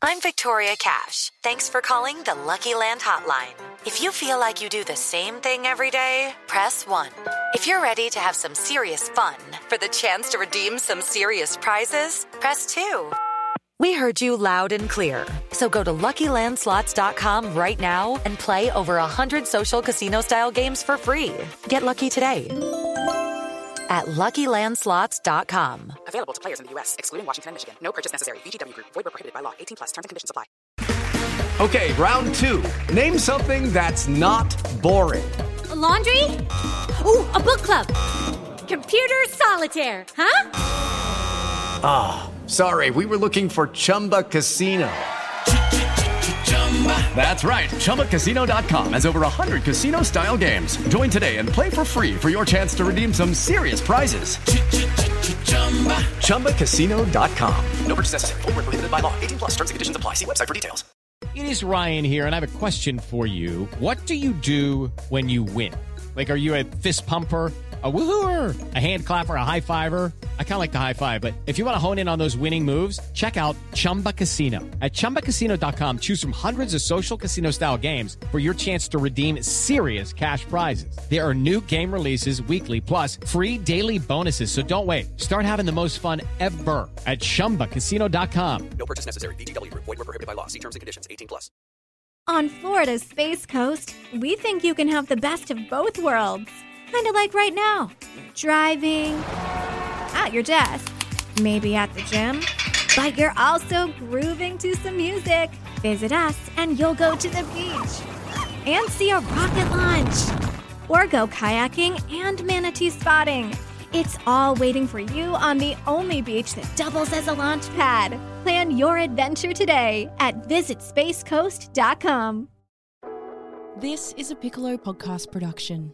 I'm Victoria Cash. Thanks for calling the Lucky Land Hotline. If you feel like you do the same thing every day, press 1. If you're ready to have some serious fun for the chance to redeem some serious prizes, press 2. We heard you loud and clear. So go to LuckyLandSlots.com right now and play over 100 social casino-style games for free. Get lucky today at LuckyLandSlots.com. Available to players in the U.S., excluding Washington and Michigan. No purchase necessary. VGW Group. Void where prohibited by law. 18+. Terms and conditions apply. Okay, round 2. Name something that's not boring. A laundry? Ooh, a book club. Computer solitaire, huh? Ah, sorry. We were looking for Chumba Casino. That's right. ChumbaCasino.com has over 100 casino-style games. Join today and play for free for your chance to redeem some serious prizes. ChumbaCasino.com. No purchase necessary. Void where prohibited by law. 18+. Terms and conditions apply. See website for details. It is Ryan here, and I have a question for you. What do you do when you win? Like, are you a fist pumper, a woo-hooer, a hand clapper, a high-fiver? I kind of like the high-five, but if you want to hone in on those winning moves, check out Chumba Casino. At ChumbaCasino.com, choose from hundreds of social casino-style games for your chance to redeem serious cash prizes. There are new game releases weekly, plus free daily bonuses, so don't wait. Start having the most fun ever at ChumbaCasino.com. No purchase necessary. VGW Group. Void where prohibited by law. See terms and conditions. 18+. On Florida's Space Coast, we think you can have the best of both worlds. Kind of like right now. Driving, at your desk, maybe at the gym, but you're also grooving to some music. Visit us and you'll go to the beach and see a rocket launch. Or go kayaking and manatee spotting. It's all waiting for you on the only beach that doubles as a launch pad. Plan your adventure today at visitspacecoast.com. This is a Piccolo podcast production.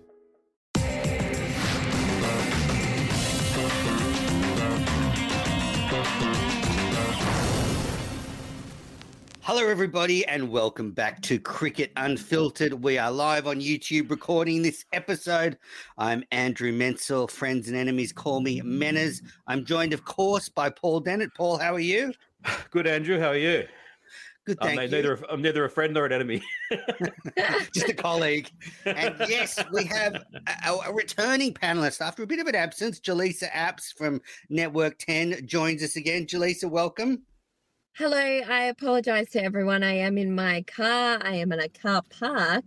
Hello, everybody, and welcome back to Cricket Unfiltered. We are live on YouTube recording this episode. I'm Andrew Mensel. Friends and enemies call me Menners. I'm joined, of course, by Paul Dennett. Paul, how are you? Good, Andrew. How are you? Good, thank you. I'm neither a friend nor an enemy. Just a colleague. And yes, we have a returning panelist after a bit of an absence. Jaleesa Apps from Network 10 joins us again. Jaleesa, welcome. Hello, I apologize to everyone. I am in my car. I am in a car park,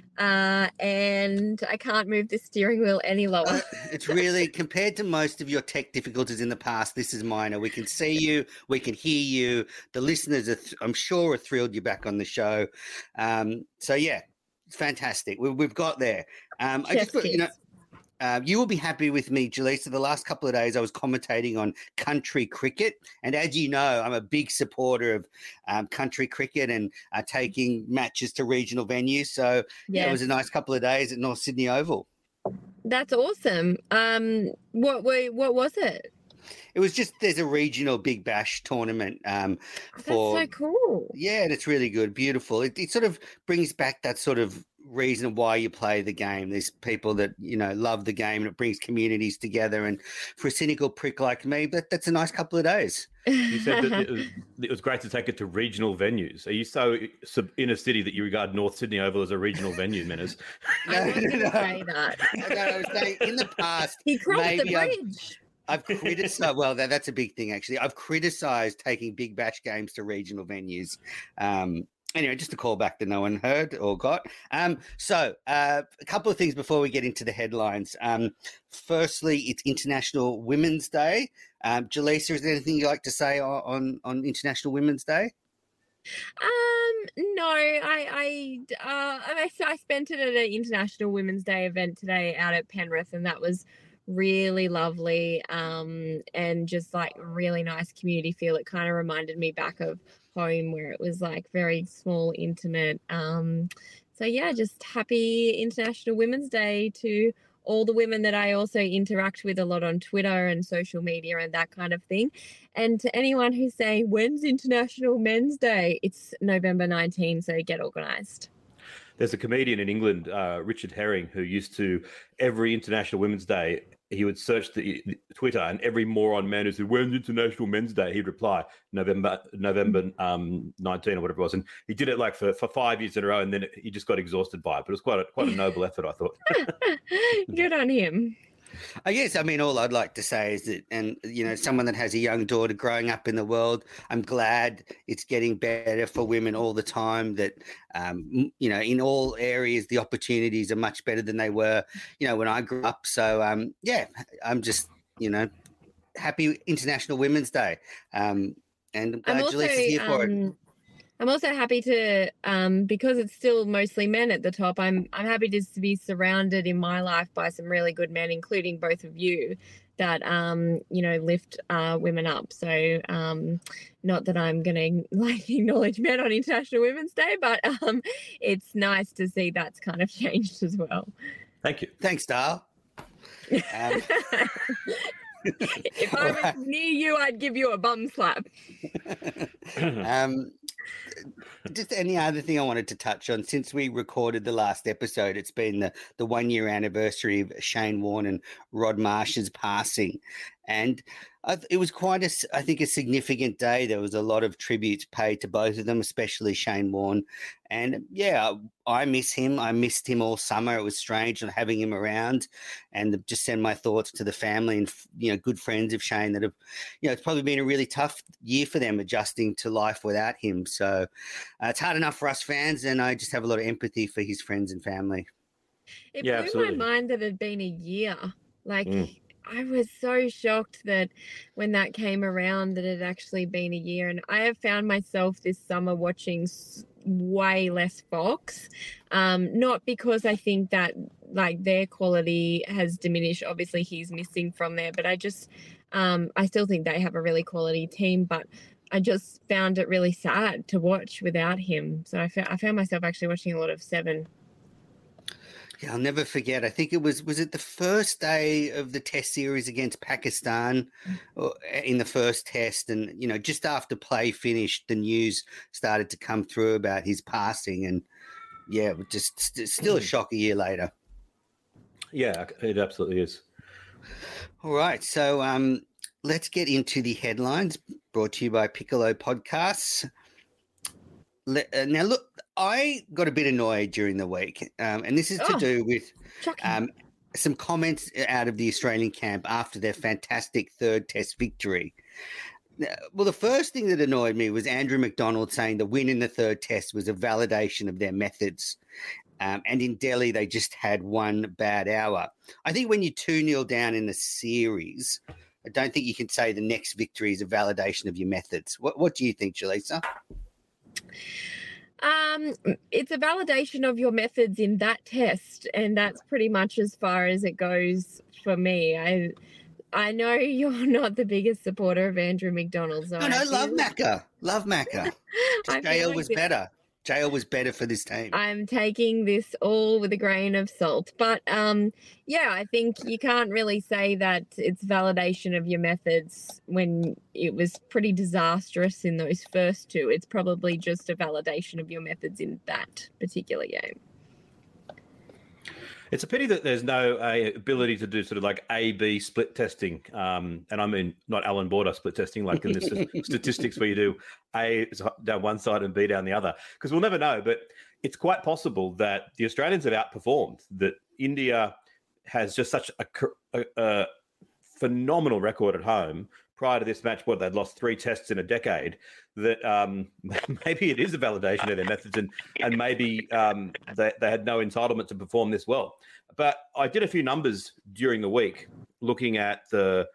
and I can't move the steering wheel any lower. It's really, compared to most of your tech difficulties in the past, this is minor. We can see you. We can hear you. The listeners, I'm sure, are thrilled you're back on the show. So, yeah, it's fantastic. We've got there. I just thought, you will be happy with me, Jaleesa. The last couple of days I was commentating on country cricket. And as you know, I'm a big supporter of country cricket and taking matches to regional venues. So it was a nice couple of days at North Sydney Oval. That's awesome. What was it? It was just, there's a regional Big Bash tournament. That's so cool. Yeah, and it's really good, beautiful. It sort of brings back that sort of reason why you play the game. There's people that, love the game, and it brings communities together. And for a cynical prick like me, that's a nice couple of days. You said that it was great to take it to regional venues. Are you so inner city that you regard North Sydney Oval as a regional venue, Menners? No. Say that. I was saying in the past, he crossed the bridge. I've criticized, well, that's a big thing, actually. I've criticized taking Big Bash games to regional venues. Anyway, just a call back that no one heard or got. So a couple of things before we get into the headlines. Firstly, it's International Women's Day. Jaleesa, is there anything you'd like to say on International Women's Day? No, I spent it at an International Women's Day event today out at Penrith, and that was really lovely, and just like really nice community feel. It kind of reminded me back of home where it was like very small, intimate. So yeah, just happy International Women's Day to all the women that I also interact with a lot on Twitter and social media and that kind of thing. And to anyone who's saying, when's International Men's Day? It's November 19, so get organised. There's a comedian in England, Richard Herring, who used to, every International Women's Day, he would search the Twitter, and every moron man who said, "When's International Men's Day?" he'd reply November 19 or whatever it was, and he did it like for 5 years in a row, and then he just got exhausted by it. But it was quite a noble effort, I thought. Good on him. I guess, I mean, all I'd like to say is that, and, you know, someone that has a young daughter growing up in the world, I'm glad it's getting better for women all the time, that, you know, in all areas, the opportunities are much better than they were, you know, when I grew up. So, yeah, I'm just, you know, happy International Women's Day. And I'm glad Jaleesa is here for it. I'm also happy to, because it's still mostly men at the top, I'm happy just to be surrounded in my life by some really good men, including both of you, that, you know, lift women up. So not that I'm going to like acknowledge men on International Women's Day, but it's nice to see that's kind of changed as well. Thank you. Thanks, Dale. If I was near you, I'd give you a bum slap. Just any other thing I wanted to touch on, since we recorded the last episode, it's been the 1 year anniversary of Shane Warne and Rod Marsh's passing. And it was quite I think a significant day. There was a lot of tributes paid to both of them, especially Shane Warne. And yeah, I miss him. I missed him all summer. It was strange not having him around, and just send my thoughts to the family and, you know, good friends of Shane that have, you know, it's probably been a really tough year for them adjusting to life without him. So it's hard enough for us fans, and I just have a lot of empathy for his friends and family. It blew absolutely. my mind that it had been a year. Like, I was so shocked that when that came around that it had actually been a year. And I have found myself this summer watching way less Fox, not because I think that like their quality has diminished. Obviously he's missing from there, but I just I still think they have a really quality team, but I just found it really sad to watch without him. So I found myself actually watching a lot of Seven. Yeah, I'll never forget. I think it was it the first day of the test series against Pakistan in the first test, and, you know, just after play finished, the news started to come through about his passing, and yeah, just still a shock a year later. Yeah, it absolutely is. All right, so let's get into the headlines brought to you by Piccolo Podcasts. Now, look, I got a bit annoyed during the week, and this is to do with some comments out of the Australian camp after their fantastic third test victory. Well, the first thing that annoyed me was Andrew McDonald saying the win in the third test was a validation of their methods. And in Delhi, they just had one bad hour. I think when you're 2-0 down in the series, I don't think you can say the next victory is a validation of your methods. What do you think, Jaleesa? It's a validation of your methods in that test, and that's pretty much as far as it goes for me. I know you're not the biggest supporter of Andrew McDonald. So No, love Macca. Love Macca. JL was better. JL was better for this team. I'm taking this all with a grain of salt. But, yeah, I think you can't really say that it's validation of your methods when it was pretty disastrous in those first two. It's probably just a validation of your methods in that particular game. It's a pity that there's no ability to do sort of like A/B split testing. And I mean, not Alan Border split testing, like in this statistics where you do A down one side and B down the other, because we'll never know. But it's quite possible that the Australians have outperformed, that India has just such a phenomenal record at home. Prior to this match, they'd lost 3 tests in a decade, that maybe it is a validation of their methods, and maybe they had no entitlement to perform this well. But I did a few numbers during the week looking at the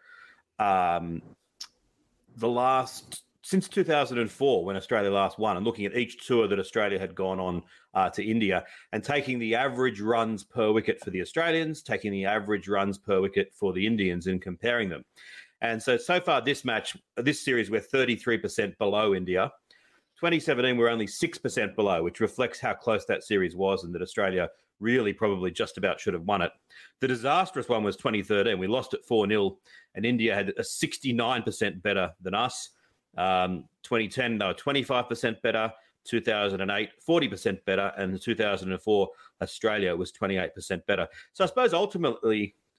last, since 2004, when Australia last won, and looking at each tour that Australia had gone on to India, and taking the average runs per wicket for the Australians, taking the average runs per wicket for the Indians, and comparing them. And so far this series, we're 33% below India. 2017, we're only 6% below, which reflects how close that series was and that Australia really probably just about should have won it. The disastrous one was 2013. We lost it 4-0, and India had a 69% better than us. 2010, they were 25% better. 2008, 40% better. And 2004, Australia was 28% better. So I suppose ultimately,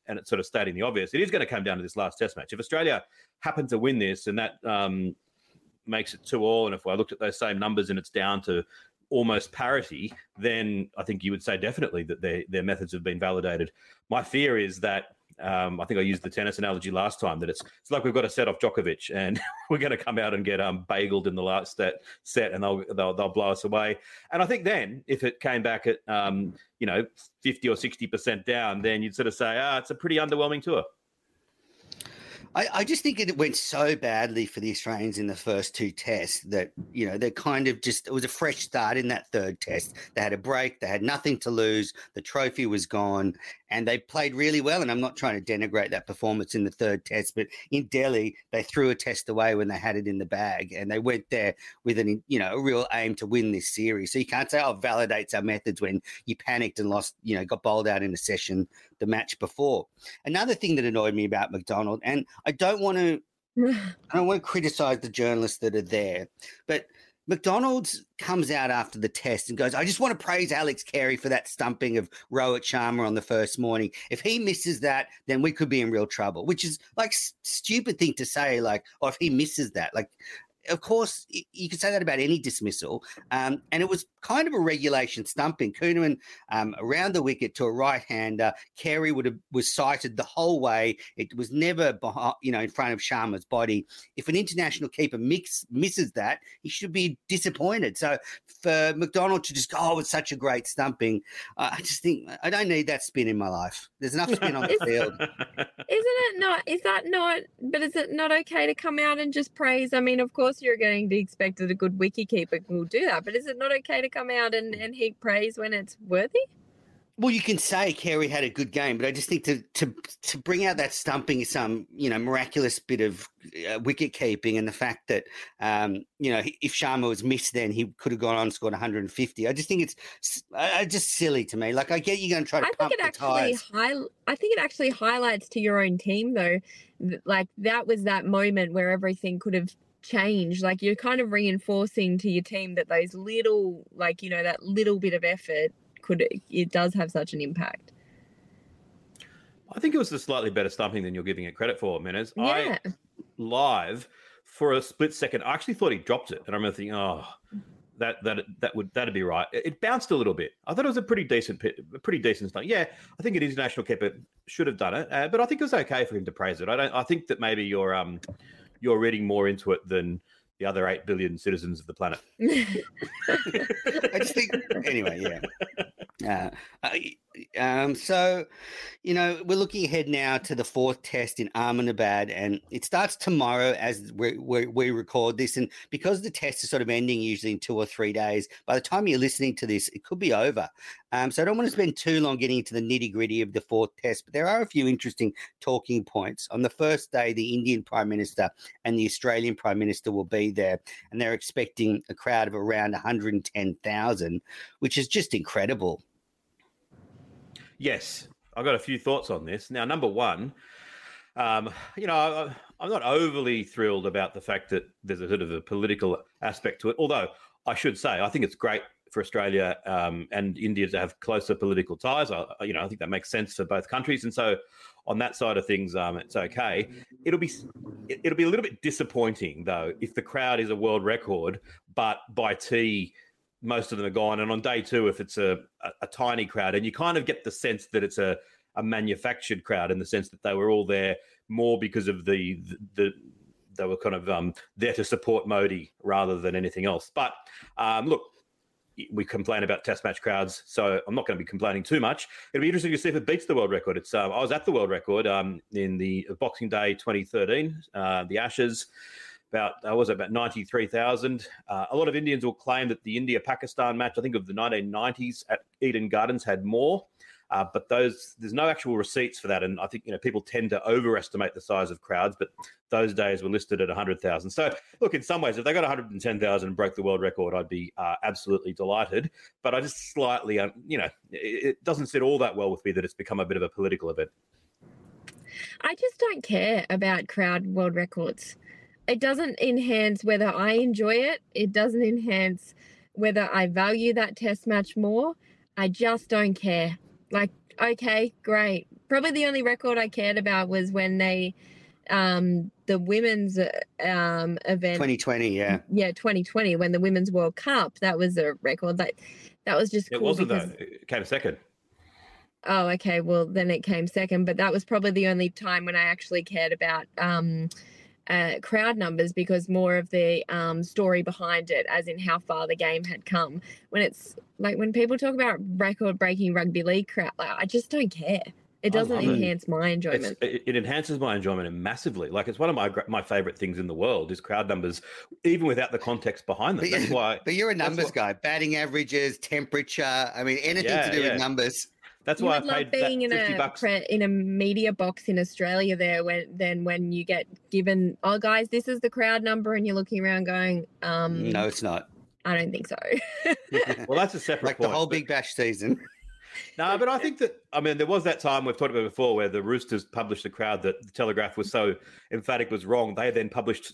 and it's sort of stating the obvious, it is going to come down to this last test match. If Australia happen to win this and that makes it 2-2, and if I looked at those same numbers and it's down to almost parity, then I think you would say definitely that their methods have been validated. My fear is that I think I used the tennis analogy last time, that it's like we've got to set off Djokovic and we're going to come out and get bageled in the last set and they'll blow us away. And I think then if it came back at 50 or 60% down, then you'd sort of say, it's a pretty underwhelming tour. I just think it went so badly for the Australians in the first two tests that, they kind of it was a fresh start in that third test. They had a break. They had nothing to lose. The trophy was gone and they played really well. And I'm not trying to denigrate that performance in the third test, but in Delhi, they threw a test away when they had it in the bag and they went there with a real aim to win this series. So you can't say, it validates our methods when you panicked and lost, got bowled out in a session the match before. Another thing that annoyed me about McDonald, and I don't want to criticize the journalists that are there, but McDonald's comes out after the test and goes, I just want to praise Alex Carey for that stumping of Rohit Sharma on the first morning. If he misses that, then we could be in real trouble, which is like stupid thing to say, like, oh, if he misses that, like, of course, you could say that about any dismissal. And it was kind of a regulation stumping. Kuhnemann around the wicket to a right-hander. Carey was sighted the whole way. It was never in front of Sharma's body. If an international keeper misses that, he should be disappointed. So for McDonald to just go, it's such a great stumping, I just think I don't need that spin in my life. There's enough spin on the field. But is it not okay to come out and just praise? I mean, of course, you're going to expect that a good wicketkeeper will do that, but is it not okay to come out and heap praise when it's worthy? Well, you can say Carey had a good game, but I just think to bring out that stumping is some miraculous bit of wicket keeping, and the fact that if Sharma was missed, then he could have gone on and scored 150. I just think it's just silly to me. Like, I get you're going to try to pump the tires. I think it actually highlights to your own team though, like that was that moment where everything could have changed. Like, you're kind of reinforcing to your team that those little, that little bit of effort it does have such an impact. I think it was a slightly better stumping than you're giving it credit for, Menez. Yeah. Live for a split second, I actually thought he dropped it, and I remember thinking, that'd be right. It bounced a little bit. I thought it was a pretty decent stunt. Yeah, I think an international keeper should have done it, but I think it was okay for him to praise it. I think that maybe you're reading more into it than the other 8 billion citizens of the planet. I just think, anyway, yeah. So, we're looking ahead now to the fourth test in Ahmedabad, and it starts tomorrow as we record this. And because the test is sort of ending usually in 2 or 3 days, by the time you're listening to this, it could be over. So I don't want to spend too long getting into the nitty-gritty of the fourth test, but there are a few interesting talking points. On the first day, the Indian Prime Minister and the Australian Prime Minister will be there, and they're expecting a crowd of around 110,000, which is just incredible. Yes, I've got a few thoughts on this. Now, number one, I'm not overly thrilled about the fact that there's a sort of a political aspect to it, although I should say I think it's great for Australia and India to have closer political ties. I think that makes sense for both countries, and so on that side of things, it's okay. It'll be a little bit disappointing though if the crowd is a world record, but by tea most of them are gone, and on day two, if it's a tiny crowd, and you kind of get the sense that it's a manufactured crowd in the sense that they were all there more because of they were kind of there to support Modi rather than anything else. But look, we complain about test match crowds, so I'm not going to be complaining too much. It'll be interesting to see if it beats the world record. I was at the world record in the Boxing Day 2013, the Ashes. About 93,000. A lot of Indians will claim that the India-Pakistan match, I think of the 1990s at Eden Gardens, had more, but there's no actual receipts for that. And I think people tend to overestimate the size of crowds, but those days were listed at 100,000. So look, in some ways, if they got 110,000 and broke the world record, I'd be absolutely delighted. But I just slightly, it doesn't sit all that well with me that it's become a bit of a political event. I just don't care about crowd world records. It doesn't enhance whether I enjoy it. It doesn't enhance whether I value that test match more. I just don't care. Like, okay, great. Probably the only record I cared about was when they, the women's event. 2020, yeah. Yeah, 2020, when the Women's World Cup, that was a record. That was just cool. It wasn't, though. It came second. Oh, okay. Well, then it came second, but that was probably the only time when I actually cared about crowd numbers, because more of the story behind it, as in how far the game had come. When it's like when people talk about record-breaking rugby league crowd, I just don't care. It doesn't enhance my enjoyment. It enhances my enjoyment massively. Like, it's one of my favorite things in the world is crowd numbers, even without the context behind them. That's why. But you're a numbers guy. Batting averages, temperature. I mean, anything to do with numbers. That's why I paid being $50. in a media box in Australia there when you get given, oh guys, this is the crowd number, and you're looking around going, no, it's not. I don't think so. Well, that's a separate like point, the whole Big Bash season. No, but I think that, I mean, there was that time we've talked about before where the Roosters published a crowd that the Telegraph was so emphatic was wrong. They then published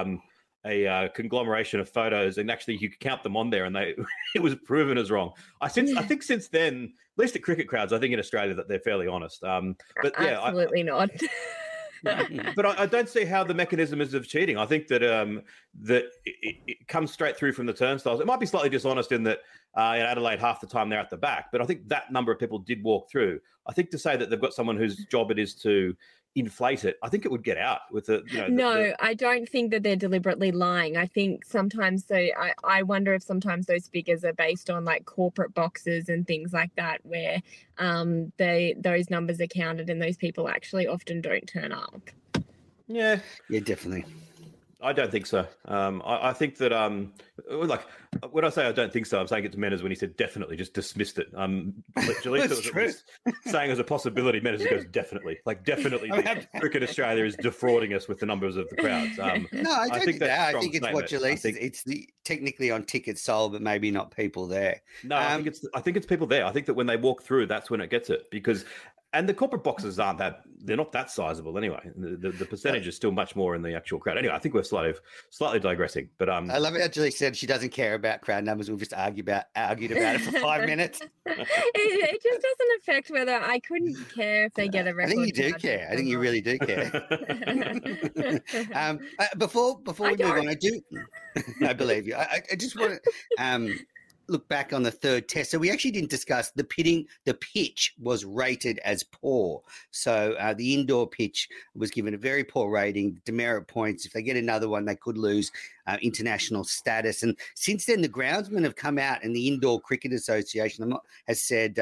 a conglomeration of photos, and actually you could count them on there, and it was proven as wrong. I think since then, at least at cricket crowds, I think in Australia that they're fairly honest. But yeah, absolutely not. But I don't see how the mechanism is of cheating. I think that that it comes straight through from the turnstiles. It might be slightly dishonest in that in Adelaide half the time they're at the back, but I think that number of people did walk through. I think to say that they've got someone whose job it is to inflate it, I think it would get out with the. I don't think that they're deliberately lying. I think sometimes I wonder if sometimes those figures are based on like corporate boxes and things like that, where those numbers are counted and those people actually often don't turn up. Yeah, definitely. I don't think so. I think that, like, when I say I don't think so, I'm saying it's Menners when he said definitely, just dismissed it. Jaleesa was saying as a possibility, Menners goes definitely. Like, definitely, Cricket Australia is defrauding us with the numbers of the crowds. No, I don't think that. I think it's what Jaleesa, it's technically on tickets sold, but maybe not people there. No, I think it's people there. I think that when they walk through, that's when it gets it, because. And the corporate boxes they're not that sizable anyway. The percentage is still much more in the actual crowd. Anyway, I think we're slightly digressing. But I love it how Julie said she doesn't care about crowd numbers. We've just argued about it for 5 minutes. It just doesn't affect whether I couldn't care if they get a record. I think you do care. I think you really do care. Before we move on, I believe you. I just want to look back on the third test. So we actually didn't discuss the pitting. The pitch was rated as poor. So the indoor pitch was given a very poor rating, demerit points. If they get another one, they could lose international status. And since then, the groundsmen have come out, and the Indoor Cricket Association has said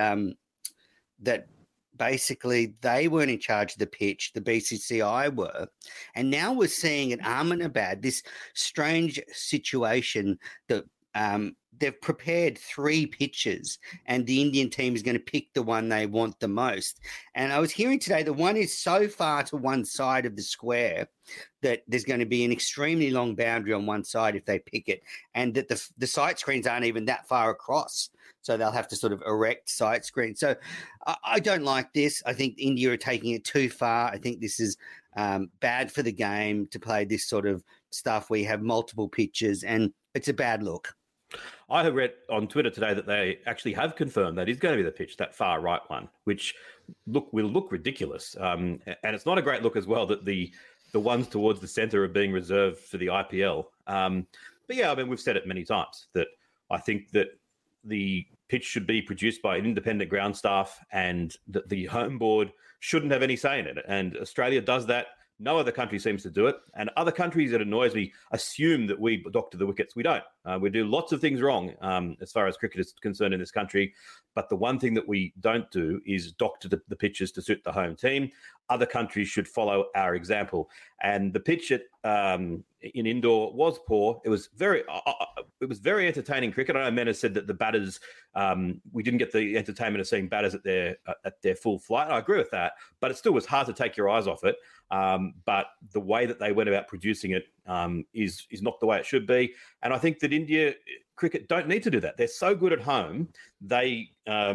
that basically they weren't in charge of the pitch, the BCCI were. And now we're seeing at Ahmedabad this strange situation that they've prepared 3 pitches, and the Indian team is going to pick the one they want the most. And I was hearing today that one is so far to one side of the square that there's going to be an extremely long boundary on one side if they pick it, and that the sight screens aren't even that far across. So they'll have to sort of erect sight screens. So I don't like this. I think India are taking it too far. I think this is bad for the game to play this sort of stuff where you have multiple pitches, and it's a bad look. I have read on Twitter today that they actually have confirmed that is going to be the pitch, that far right one, which will look ridiculous. And it's not a great look as well that the ones towards the centre are being reserved for the IPL. But yeah, I mean, we've said it many times that I think that the pitch should be produced by an independent ground staff, and that the home board shouldn't have any say in it. And Australia does that. No other country seems to do it. And other countries, it annoys me, assume that we doctor the wickets. We don't. We do lots of things wrong as far as cricket is concerned in this country. But the one thing that we don't do is doctor the pitches to suit the home team. Other countries should follow our example. And the pitch at in indoor was poor. It was very entertaining cricket. I know Mena said that the batters, we didn't get the entertainment of seeing batters at their full flight. I agree with that, but it still was hard to take your eyes off it. But the way that they went about producing it is not the way it should be. And I think that India cricket don't need to do that. They're so good at home. They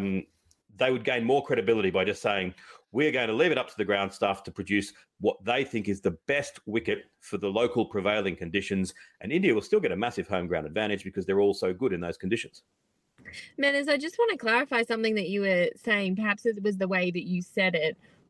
would gain more credibility by just saying, we're going to leave it up to the ground staff to produce what they think is the best wicket for the local prevailing conditions. And India will still get a massive home ground advantage because they're all so good in those conditions. Menners, I just want to clarify something that you were saying. Perhaps it was the way that you said it.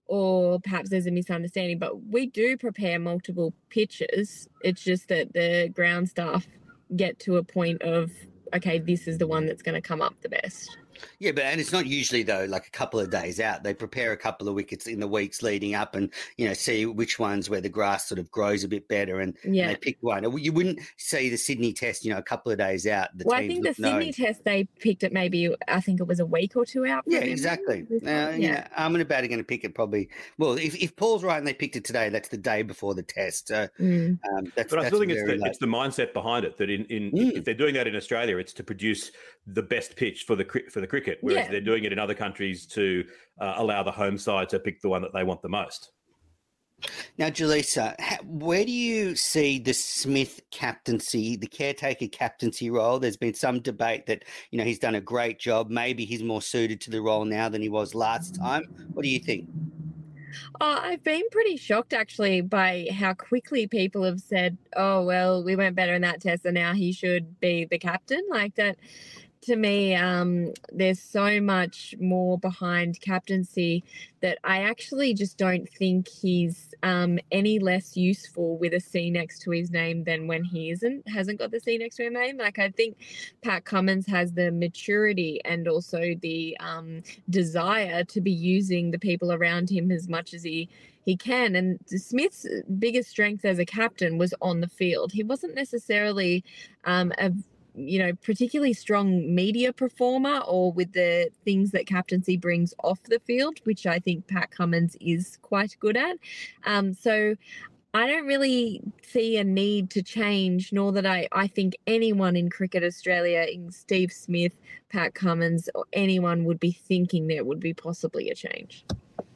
or perhaps there's a misunderstanding, but we do prepare multiple pitches. It's just that the ground staff get to a point of, okay, this is the one that's going to come up the best. Yeah, and it's not usually, though, like a couple of days out. They prepare a couple of wickets in the weeks leading up and, see which ones where the grass sort of grows a bit better and they pick one. You wouldn't see the Sydney Test, a couple of days out. I think the Sydney Test, they picked it maybe, I think it was a week or two out. Yeah, exactly. Armin and Bat are going to pick it probably. Well, if Paul's right and they picked it today, that's the day before the test. So but I still think it's the mindset behind it that if they're doing that in Australia, it's to produce the best pitch for the cricket, whereas they're doing it in other countries to allow the home side to pick the one that they want the most. Now, Jaleesa, where do you see the Smith captaincy, the caretaker captaincy role? There's been some debate that, he's done a great job. Maybe he's more suited to the role now than he was last time. What do you think? I've been pretty shocked, actually, by how quickly people have said, oh, well, we went better in that test and now he should be the captain. Like that. To me, there's so much more behind captaincy that I actually just don't think he's any less useful with a C next to his name than when he hasn't got the C next to his name. Like, I think Pat Cummins has the maturity and also the desire to be using the people around him as much as he can. And Smith's biggest strength as a captain was on the field. He wasn't necessarily particularly strong media performer or with the things that captaincy brings off the field, which I think Pat Cummins is quite good at. So I don't really see a need to change, nor that I think anyone in Cricket Australia, in Steve Smith, Pat Cummins, or anyone would be thinking there would be possibly a change.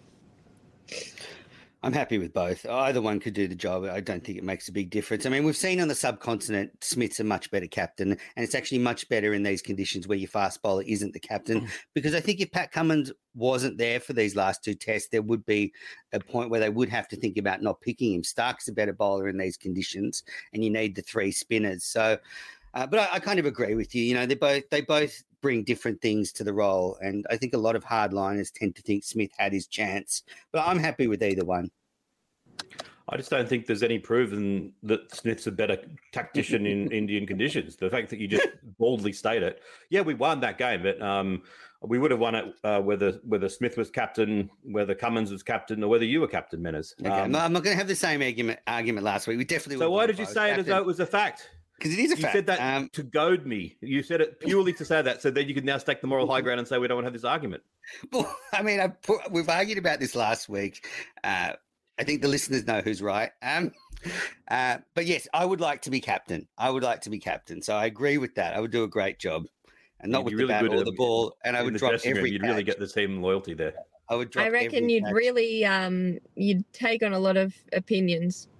I'm happy with both. Either one could do the job. I don't think it makes a big difference. I mean, we've seen on the subcontinent, Smith's a much better captain, and it's actually much better in these conditions where your fast bowler isn't the captain. Because I think if Pat Cummins wasn't there for these last two tests, there would be a point where they would have to think about not picking him. Stark's a better bowler in these conditions, and you need the three spinners. So, but I kind of agree with you. They both bring different things to the role, and I think a lot of hardliners tend to think Smith had his chance, but I'm happy with either one. I just don't think there's any proven that Smith's a better tactician in Indian conditions. The fact that you just boldly state it, we won that game, but we would have won it whether Smith was captain, whether Cummins was captain, or whether you were captain, Menners. Okay, I'm not going to have the same argument last week. We definitely. So why did you say it as though it was a fact? Because it is a fact. You said that to goad me. You said it purely to say that, so then you could now stake the moral high ground and say we don't want to have this argument. Well, I mean, we've argued about this last week. I think the listeners know who's right. But yes, I would like to be captain. So I agree with that. I would do a great job, and not with the bat or the ball. And I would drop every. You'd really get the team loyalty there. I would drop. I reckon you'd catch. Really you'd take on a lot of opinions.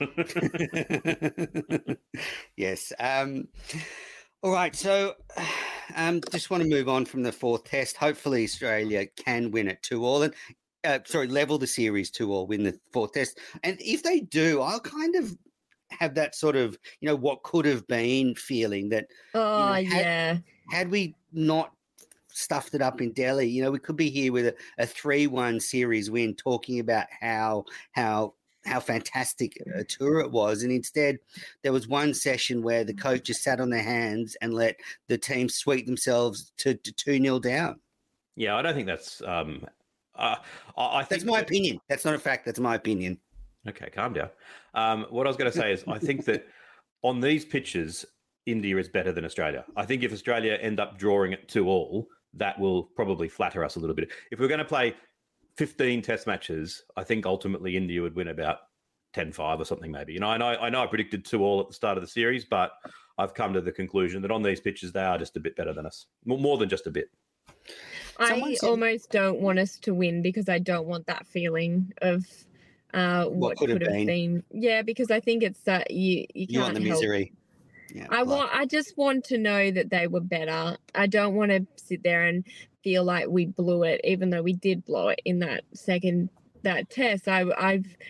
Yes. All right. So just want to move on from the fourth test. Hopefully Australia can win it 2-2 and level the series 2-2, win the fourth test. And if they do, I'll kind of have that sort of, what could have been feeling that had we not stuffed it up in Delhi, we could be here with a 3-1 series win, talking about how fantastic a tour it was. And instead, there was one session where the coach just sat on their hands and let the team sweep themselves to 2-0 down. Yeah, I don't think that's I think that's my opinion. That's not a fact. That's my opinion. Okay, calm down. What I was going to say is I think that on these pitches, India is better than Australia. I think if Australia end up drawing it 2-2, that will probably flatter us a little bit. If we're going to play 15 test matches, I think ultimately India would win about 10-5 or something maybe. I know I predicted 2-2 at the start of the series, but I've come to the conclusion that on these pitches, they are just a bit better than us. More than just a bit. I almost don't want us to win because I don't want that feeling of what could have been. Yeah, because I think it's you can't want the misery. Yeah, I just want to know that they were better. I don't want to sit there and feel like we blew it, even though we did blow it in that test.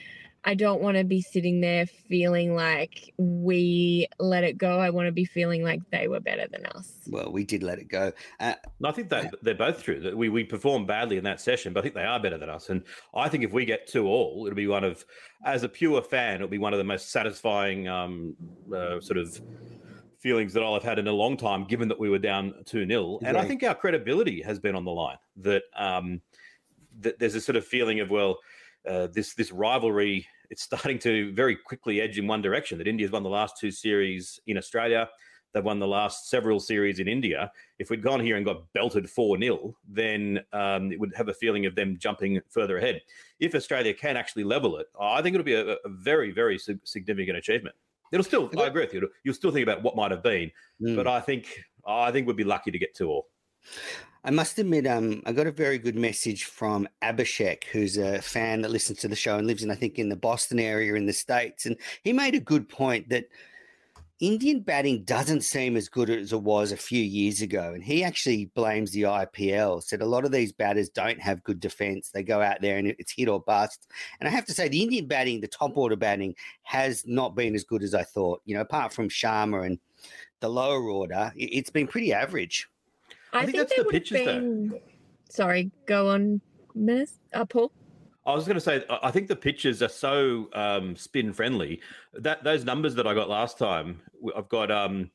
I don't want to be sitting there feeling like we let it go. I want to be feeling like they were better than us. Well, we did let it go. I think that they're both true. That we performed badly in that session, but I think they are better than us. And I think if we get 2-2, it'll be one of, as a pure fan, it'll be one of the most satisfying sort of feelings that I'll have had in a long time, given that we were down 2-0. And I think our credibility has been on the line. That that there's a sort of feeling of, well, this rivalry, it's starting to very quickly edge in one direction, that India's won the last 2 series in Australia. They've won the last several series in India. If we'd gone here and got belted 4-0, then it would have a feeling of them jumping further ahead. If Australia can actually level it, I think it'll be a very, very significant achievement. It'll still, I agree with you, you'll still think about what might have been, but I think we'd be lucky to get 2-2. I must admit, I got a very good message from Abhishek, who's a fan that listens to the show and lives in the Boston area in the States. And he made a good point that Indian batting doesn't seem as good as it was a few years ago. And he actually blames the IPL, said a lot of these batters don't have good defense. They go out there and it's hit or bust. And I have to say, the Indian batting, the top order batting, has not been as good as I thought. Apart from Sharma and the lower order, it's been pretty average. I think that's the pitches, though. Sorry, go on, Paul. I was going to say, I think the pitches are so spin friendly that those numbers that I got last time, I've got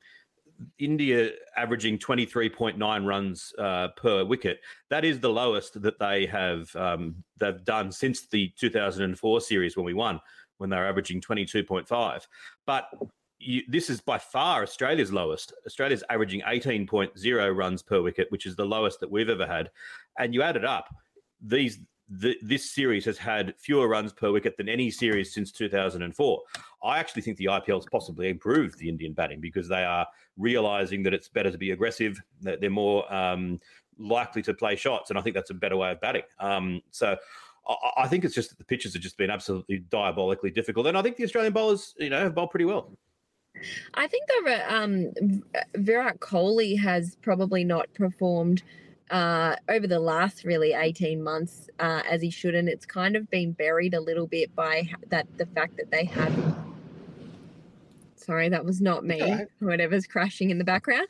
India averaging 23.9 runs per wicket. That is the lowest that they have they've done since the 2004 series when we won, when they were averaging 22.5. But this is by far Australia's lowest. Australia's averaging 18.0 runs per wicket, which is the lowest that we've ever had. And you add it up, this series has had fewer runs per wicket than any series since 2004. I actually think the IPL has possibly improved the Indian batting because they are realising that it's better to be aggressive, that they're more likely to play shots, and I think that's a better way of batting. So I think it's just that the pitches have just been absolutely diabolically difficult. And I think the Australian bowlers, have bowled pretty well. I think Virat Kohli has probably not performed over the last really 18 months as he should, and it's kind of been buried a little bit by the fact that they have. Sorry, that was not me. Okay. Whatever's crashing in the background.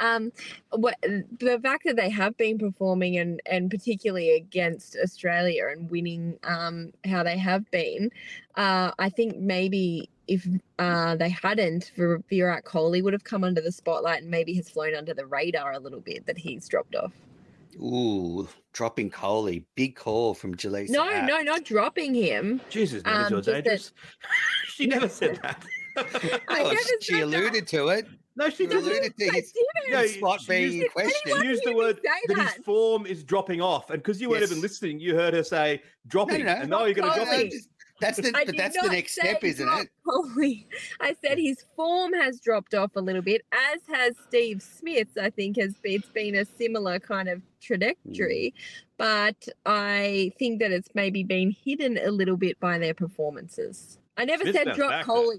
The fact that they have been performing and particularly against Australia and winning how they have been, I think maybe if they hadn't, Virat Kohli would have come under the spotlight and maybe has flown under the radar a little bit, that he's dropped off. Ooh, dropping Kohli. Big call from Jalisa. No, not dropping him. Jesus, man, it's dangerous. She never said that. She alluded to it. No, she alluded to his spot being in question. She used the word that his form is dropping off. And because you weren't even listening, you heard her say dropping. No. And now you're going to drop it. That's the next step, isn't it? Kohli. I said his form has dropped off a little bit, as has Steve Smith's. I think it's been a similar kind of trajectory, but I think that it's maybe been hidden a little bit by their performances. I never said drop Kohli.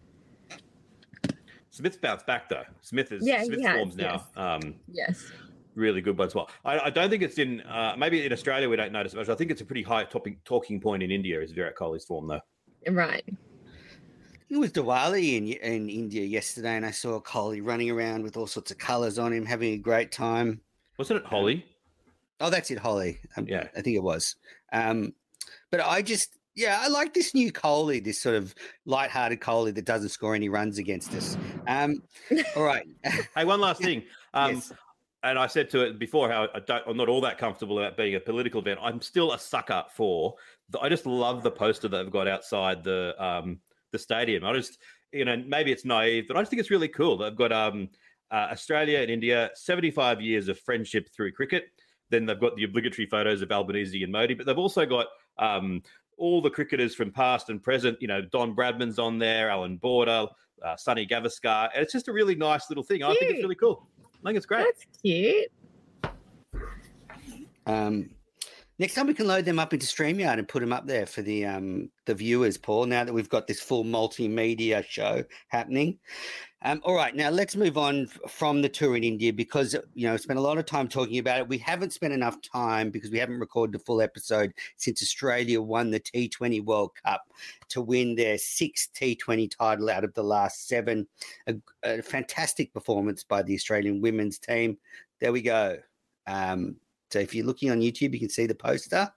Smith's bounced back though. Smith's form's now yes. Really good one as well. I don't think it's in, maybe in Australia we don't notice much. I think it's a pretty high talking point in India is Virat Kohli's form though. Right. It was Diwali in India yesterday and I saw Kohli running around with all sorts of colours on him, having a great time. Wasn't it Holi? Oh, that's it, Holi. Yeah. I think it was. But I like this new Kohli, this sort of lighthearted Kohli that doesn't score any runs against us. All right. Hey, one last thing. Yes. And I said to it before how I'm not all that comfortable about being a political event. I'm still a sucker for. I just love the poster that they've got outside the stadium. Maybe it's naive, but I just think it's really cool. They've got Australia and India, 75 years of friendship through cricket. Then they've got the obligatory photos of Albanese and Modi, but they've also got all the cricketers from past and present. Don Bradman's on there, Alan Border, Sonny Gavaskar. And it's just a really nice little thing. Cute. I think it's really cool. I think it's great. That's cute. Next time we can load them up into StreamYard and put them up there for the viewers, Paul, now that we've got this full multimedia show happening. All right, now let's move on from the tour in India because, spent a lot of time talking about it. We haven't spent enough time because we haven't recorded the full episode since Australia won the T20 World Cup to win their 6th T20 title out of the last 7. A fantastic performance by the Australian women's team. There we go. So if you're looking on YouTube, you can see the poster.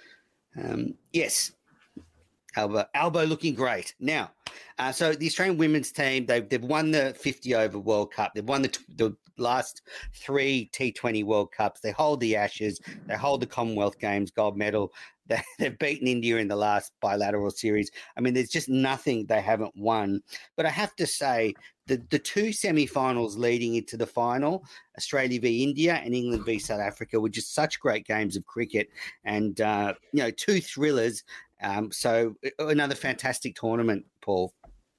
Yes. Albo looking great. Now, so the Australian women's team, they've won the 50-over World Cup. They've won the last 3 T20 World Cups. They hold the Ashes. They hold the Commonwealth Games gold medal. They've beaten India in the last bilateral series. I mean, there's just nothing they haven't won. But I have to say, the 2 semi-finals leading into the final, Australia v India and England v South Africa, were just such great games of cricket and, 2 thrillers. So another fantastic tournament, Paul.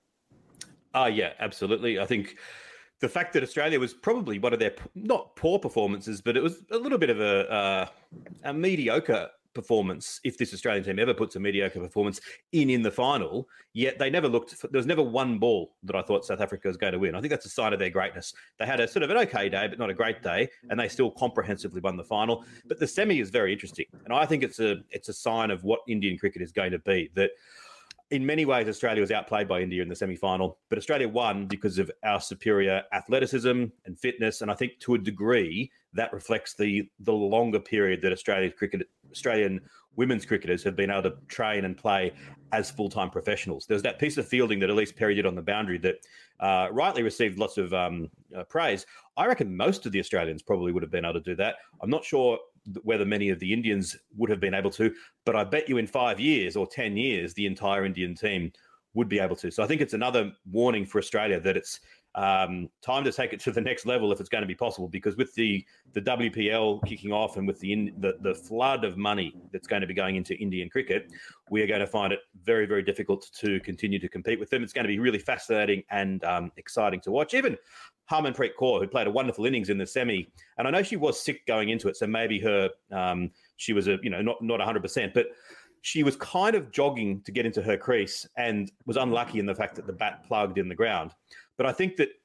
Oh, yeah, absolutely. I think the fact that Australia was probably one of their, not poor performances, but it was a little bit of a mediocre performance, if this Australian team ever puts a mediocre performance in the final, yet they never looked, there was never one ball that I thought South Africa was going to win. I think that's a sign of their greatness. They had a sort of an okay day, but not a great day, and they still comprehensively won the final. But the semi is very interesting, and I think it's a sign of what Indian cricket is going to be, that in many ways, Australia was outplayed by India in the semi-final, but Australia won because of our superior athleticism and fitness. And I think to a degree that reflects the longer period that Australian women's cricketers have been able to train and play as full-time professionals. There's that piece of fielding that Elise Perry did on the boundary that rightly received lots of praise. I reckon most of the Australians probably would have been able to do that. I'm not sure whether many of the Indians would have been able to, but I bet you in 5 years or 10 years, the entire Indian team would be able to. So I think it's another warning for Australia that it's time to take it to the next level if it's going to be possible, because with the WPL kicking off and with the flood of money that's going to be going into Indian cricket, we are going to find it very, very difficult to continue to compete with them. It's going to be really fascinating and exciting to watch. Even Harmanpreet Kaur, who played a wonderful innings in the semi, and I know she was sick going into it, so maybe her she was not 100%, but she was kind of jogging to get into her crease and was unlucky in the fact that the bat plugged in the ground. But I think that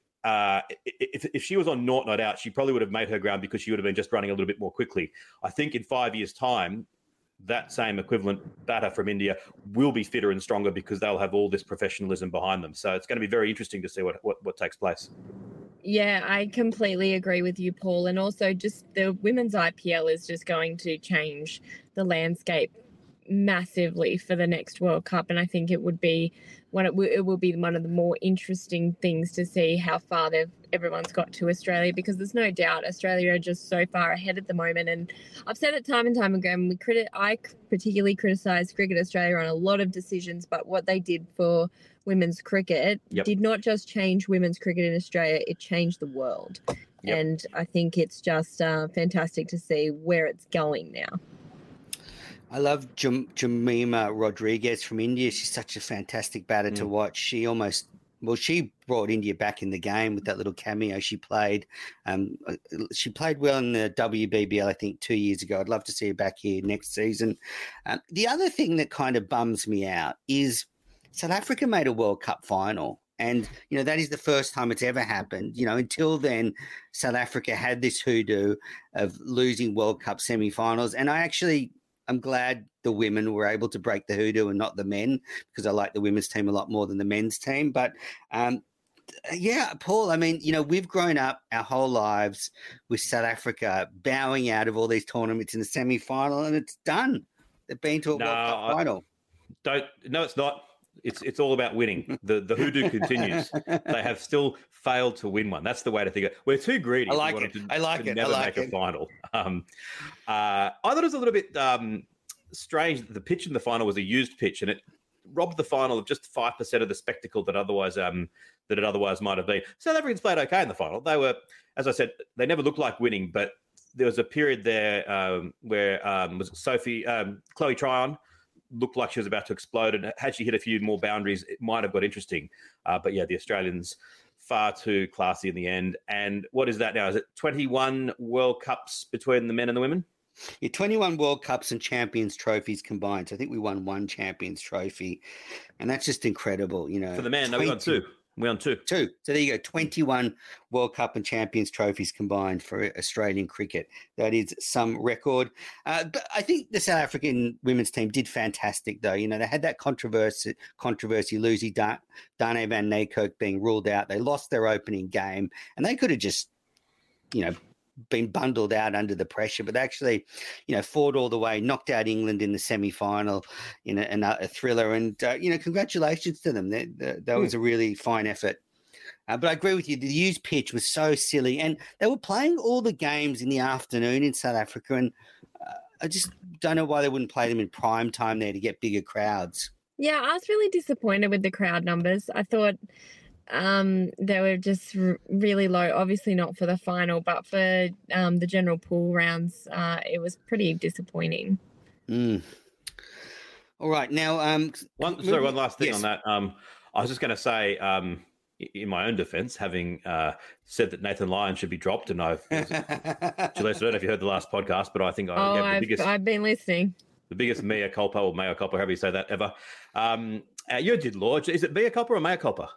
if she was on naught not out, she probably would have made her ground because she would have been just running a little bit more quickly. I think in 5 years' time, that same equivalent batter from India will be fitter and stronger because they'll have all this professionalism behind them. So it's going to be very interesting to see what takes place. Yeah, I completely agree with you, Paul. And also just the women's IPL is just going to change the landscape massively for the next World Cup, and I think it would be it will be one of the more interesting things to see how far everyone's got to Australia, because there's no doubt Australia are just so far ahead at the moment. And I've said it time and time again, I particularly criticise Cricket Australia on a lot of decisions, but what they did for women's cricket did not just change women's cricket in Australia, it changed the world. And I think it's just fantastic to see where it's going now. I love Jemima Rodriguez from India. She's such a fantastic batter to watch. She brought India back in the game with that little cameo she played. She played well in the WBBL, I think, 2 years ago. I'd love to see her back here next season. The other thing that kind of bums me out is South Africa made a World Cup final. And, that is the first time it's ever happened. Until then, South Africa had this hoodoo of losing World Cup semi-finals. And I'm glad the women were able to break the hoodoo and not the men, because I like the women's team a lot more than the men's team. But, Paul, I mean, we've grown up our whole lives with South Africa bowing out of all these tournaments in the semi-final, and it's done. They've been to a World Cup final. No, it's not. It's all about winning. The hoodoo continues. They have still failed to win one. That's the way to think of it. We're too greedy. I like it. Never make a final. I thought it was a little bit strange that the pitch in the final was a used pitch, and it robbed the final of just 5% of the spectacle that it otherwise might have been. South Africans played okay in the final. They were, as I said, they never looked like winning, but there was a period there where Chloe Tryon looked like she was about to explode, and had she hit a few more boundaries, it might have got interesting. But yeah, the Australians far too classy in the end. And what is that now? Is it 21 World Cups between the men and the women? Yeah, 21 World Cups and Champions trophies combined. So I think we won 1 Champions trophy, and that's just incredible. You know, For the men, no, we won 2. We won 2. 2. So there you go. 21 World Cup and Champions trophies combined for Australian cricket. That is some record. But I think the South African women's team did fantastic, though. You know, they had that controversy, Lucy Dane van Niekerk being ruled out. They lost their opening game, and they could have just, you know, been bundled out under the pressure, but they actually, you know, fought all the way, knocked out England in the semi-final in a thriller. And, you know, congratulations to them. That was a really fine effort. But I agree with you. The used pitch was so silly. And they were playing all the games in the afternoon in South Africa. And I just don't know why they wouldn't play them in prime time there to get bigger crowds. Yeah, I was really disappointed with the crowd numbers. I thought they were just really low, obviously not for the final, but for the general pool rounds, it was pretty disappointing. All right. Now, one last thing on that. I was just going to say, in my own defense, having said that Nathan Lyon should be dropped, and I've, Julius, I don't know if you heard the last podcast, but I think I've been listening. The biggest mea culpa, or mea culpa, however you say that, ever. You did, Lord. Is it mea culpa or mea culpa?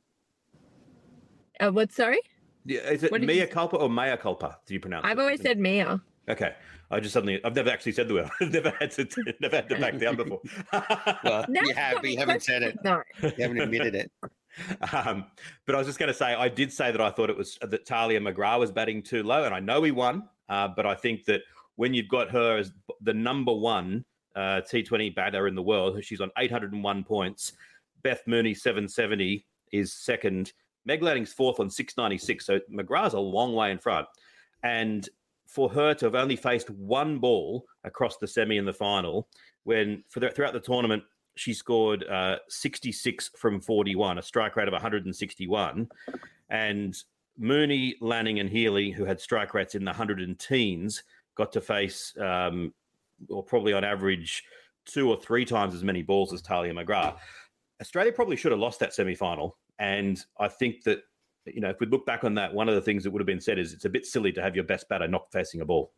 What, sorry? Yeah, is it mea culpa or mea culpa? Do you pronounce it? I've always said mea. Okay. I've never actually said the word. I've never had to back down before. Well, you have, but you haven't said it. No. You haven't admitted it. But I was just going to say, I did say that I thought it was that Talia McGrath was batting too low, and I know he won, but I think that when you've got her as the number 1 T20 batter in the world, she's on 801 points. Beth Mooney, 770, is second. Meg Lannings's fourth on 696. So McGrath's a long way in front. And for her to have only faced 1 ball across the semi and the final, when throughout the tournament, she scored 66 from 41, a strike rate of 161. And Mooney, Lanning, and Healy, who had strike rates in the 110s, got to face, or probably on average, 2 or 3 times as many balls as Talia McGrath. Australia probably should have lost that semi-final. And I think that, you know, if we look back on that, one of the things that would have been said is it's a bit silly to have your best batter not facing a ball.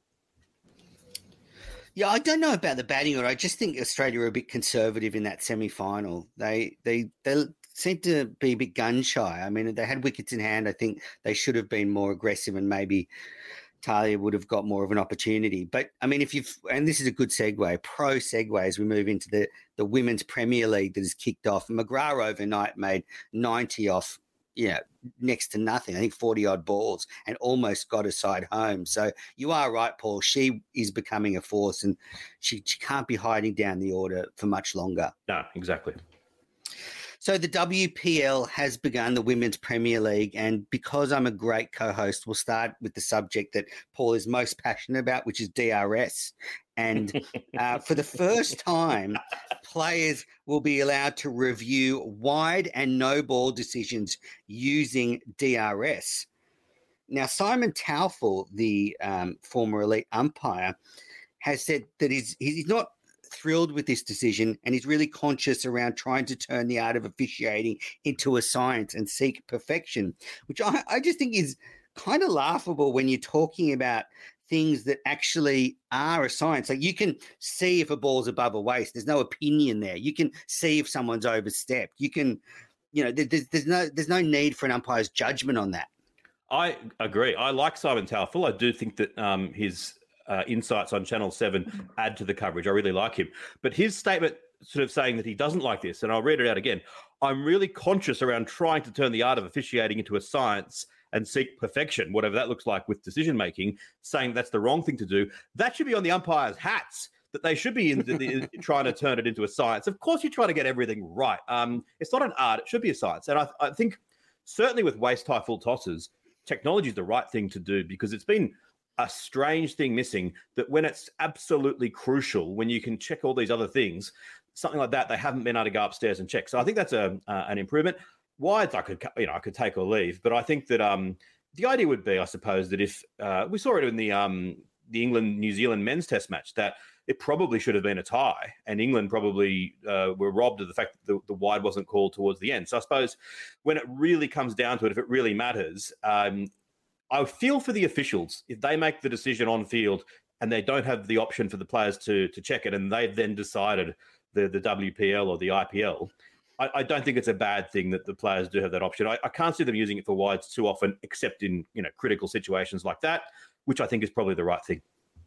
Yeah, I don't know about the batting order. I just think Australia were a bit conservative in that semi-final. They seemed to be a bit gun-shy. I mean, they had wickets in hand. I think they should have been more aggressive, and maybe Talia would have got more of an opportunity. But, I mean, and this is a good segue as we move into the Women's Premier League that has kicked off. McGrath overnight made 90 off, you know, next to nothing. I think 40-odd balls, and almost got her side home. So you are right, Paul. She is becoming a force, and she can't be hiding down the order for much longer. No, exactly. So the WPL has begun, the Women's Premier League, and because I'm a great co-host, we'll start with the subject that Paul is most passionate about, which is DRS. And for the first time, players will be allowed to review wide and no ball decisions using DRS. Now, Simon Taufel, the former elite umpire, has said that he's not thrilled with this decision, and he's really conscious around trying to turn the art of officiating into a science and seek perfection, which I just think is kind of laughable when you're talking about things that actually are a science. Like, you can see if a ball's above a waist. There's no opinion there. You can see if someone's overstepped. You can, you know, there's no need for an umpire's judgment on that. I agree. I like Simon Taufel. I do think that his insights on Channel 7 add to the coverage. I really like him. But his statement sort of saying that he doesn't like this, and I'll read it out again. I'm really conscious around trying to turn the art of officiating into a science and seek perfection, whatever that looks like with decision-making, saying that's the wrong thing to do. That should be on the umpires' hats, that they should be trying to turn it into a science. Of course, you try to get everything right. It's not an art. It should be a science. And I think certainly with waist-high full tosses, technology is the right thing to do, because it's been a strange thing missing, that when it's absolutely crucial, when you can check all these other things, something like that, they haven't been able to go upstairs and check. So I think that's an improvement. Wides, I could take or leave, but I think that the idea would be, I suppose, that if we saw it in the England-New Zealand men's test match, that it probably should have been a tie, and England probably were robbed of the fact that the wide wasn't called towards the end. So I suppose when it really comes down to it, if it really matters, I feel for the officials if they make the decision on field and they don't have the option for the players to check it, and they've then decided the WPL or the IPL. I don't think it's a bad thing that the players do have that option. I can't see them using it for wides too often, except in critical situations like that, which I think is probably the right thing.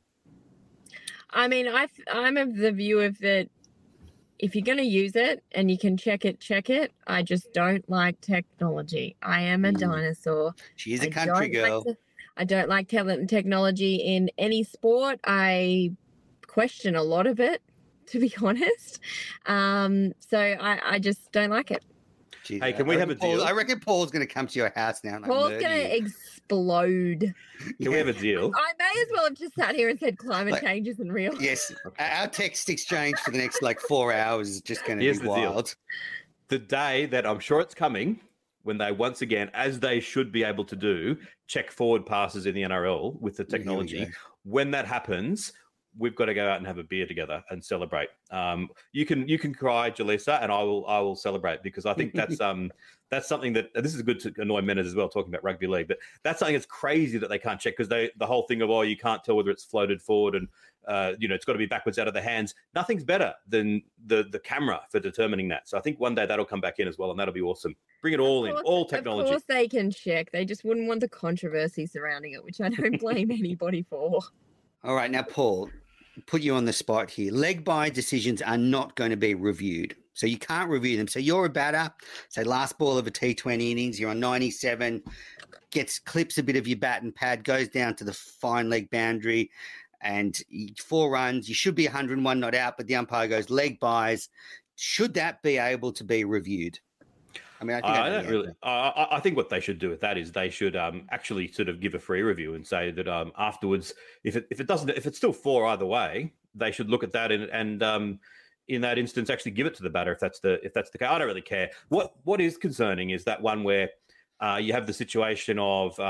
I mean, I'm of the view of that if you're going to use it and you can check it. I just don't like technology. I am a dinosaur. She's a country girl. I don't like technology in any sport. I question a lot of it, to be honest. So I just don't like it. Jeez, hey, can we have a deal? I reckon Paul's going to come to your house now. Paul's going to explode. Can we have a deal? I may as well have just sat here and said climate change isn't real. Yes. Our text exchange for the next 4 hours is just going to be wild. Deal. The day that I'm sure it's coming, when they once again, as they should be able to do, check forward passes in the NRL with the technology. When that happens, we've got to go out and have a beer together and celebrate. You can cry, Jaleesa, and I will celebrate, because I think that's something that, this is good to annoy Menas as well, talking about rugby league, but that's something that's crazy that they can't check, because the whole thing of, you can't tell whether it's floated forward and it's got to be backwards out of the hands. Nothing's better than the camera for determining that. So I think one day that'll come back in as well, and that'll be awesome. Bring it all in, all technology. Of course they can check. They just wouldn't want the controversy surrounding it, which I don't blame anybody for. All right, now, Paul, put you on the spot here. Leg bye decisions are not going to be reviewed. So you can't review them. So you're a batter, say last ball of a T20 innings, you're on 97, clips a bit of your bat and pad, goes down to the fine leg boundary, and 4 runs. You should be 101 not out, but the umpire goes leg byes. Should that be able to be reviewed? I mean, I think what they should do with that is they should actually sort of give a free review and say that afterwards, if it's still 4 either way, they should look at that and in that instance actually give it to the batter if that's the case. I don't really care. What is concerning is that one where you have the situation of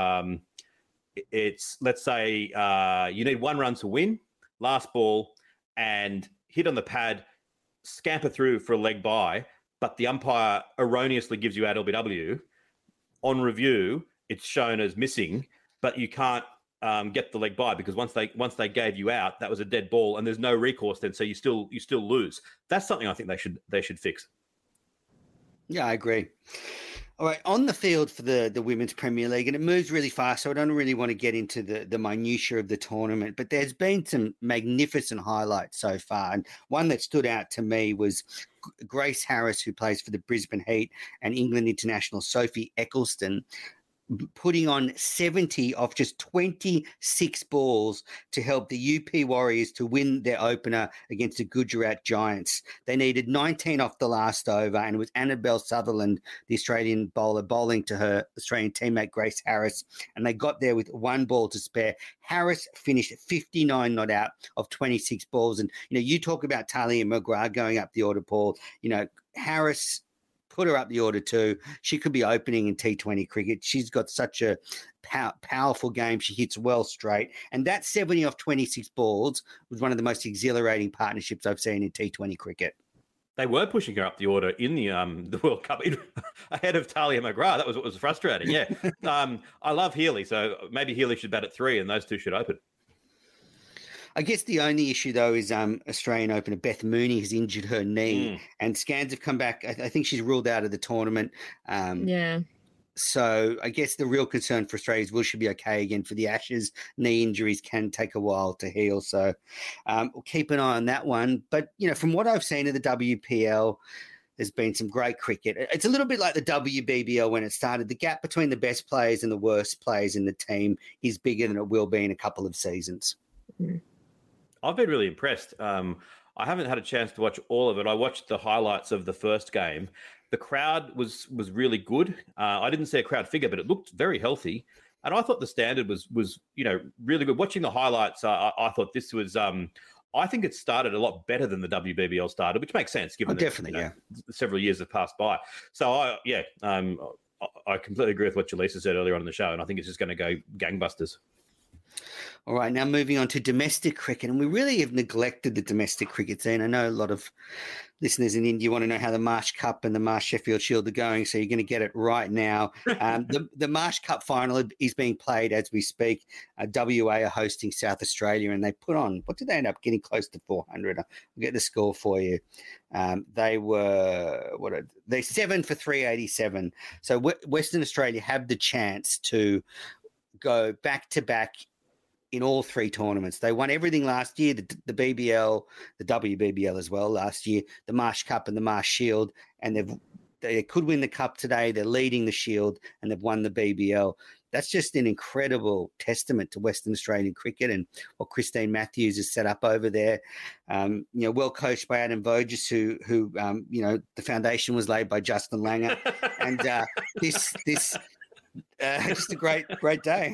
it's, let's say you need 1 run to win, last ball, and hit on the pad, scamper through for a leg bye, but the umpire erroneously gives you out LBW. On review, it's shown as missing, but you can't get the leg bye, because once they gave you out, that was a dead ball, and there's no recourse then, so you still lose. That's something I think they should fix. Yeah, I agree. All right, on the field for the Women's Premier League, and it moves really fast, so I don't really want to get into the minutiae of the tournament, but there's been some magnificent highlights so far, and one that stood out to me was Grace Harris, who plays for the Brisbane Heat, and England international Sophie Eccleston, putting on 70 off just 26 balls to help the UP Warriors to win their opener against the Gujarat Giants. They needed 19 off the last over, and it was Annabelle Sutherland, the Australian bowler, bowling to her Australian teammate Grace Harris, and they got there with 1 ball to spare. Harris finished 59 not out of 26 balls. And, you talk about Talia McGrath going up the order, Paul. Harris put her up the order too. She could be opening in T20 cricket. She's got such a powerful game. She hits well straight. And that 70 off 26 balls was one of the most exhilarating partnerships I've seen in T20 cricket. They were pushing her up the order in the World Cup ahead of Talia McGrath. That was what was frustrating. Yeah. I love Healy, so maybe Healy should bat at 3 and those two should open. I guess the only issue, though, is Australian opener Beth Mooney has injured her knee, and scans have come back. I think she's ruled out of the tournament. Yeah. So I guess the real concern for Australia is will she be okay again for the Ashes? Knee injuries can take a while to heal. So we'll keep an eye on that one. But, from what I've seen of the WPL, there's been some great cricket. It's a little bit like the WBBL when it started. The gap between the best players and the worst players in the team is bigger than it will be in a couple of seasons. I've been really impressed. I haven't had a chance to watch all of it. I watched the highlights of the first game. The crowd was really good. I didn't see a crowd figure, but it looked very healthy. And I thought the standard was really good. Watching the highlights, I thought this was I think it started a lot better than the WBBL started, which makes sense given that several years have passed by. So I completely agree with what Jaleesa said earlier on in the show, and I think it's just going to go gangbusters. All right, now moving on to domestic cricket, and we really have neglected the domestic cricket scene. I know a lot of listeners in India want to know how the Marsh Cup and the Marsh Sheffield Shield are going, so you're going to get it right now. The Marsh Cup final is being played as we speak. WA are hosting South Australia, and they put on, what did they end up getting close to 400? I'll get the score for you. They're 7 for 387. So Western Australia have the chance to go back-to-back in all three tournaments. They won everything last year, the BBL, the WBBL as well last year, the Marsh Cup and the Marsh Shield, and they could win the Cup today. They're leading the Shield, and they've won the BBL. That's just an incredible testament to Western Australian cricket and what Christine Matthews has set up over there. Well coached by Adam Voges, who the foundation was laid by Justin Langer, and this just a great day.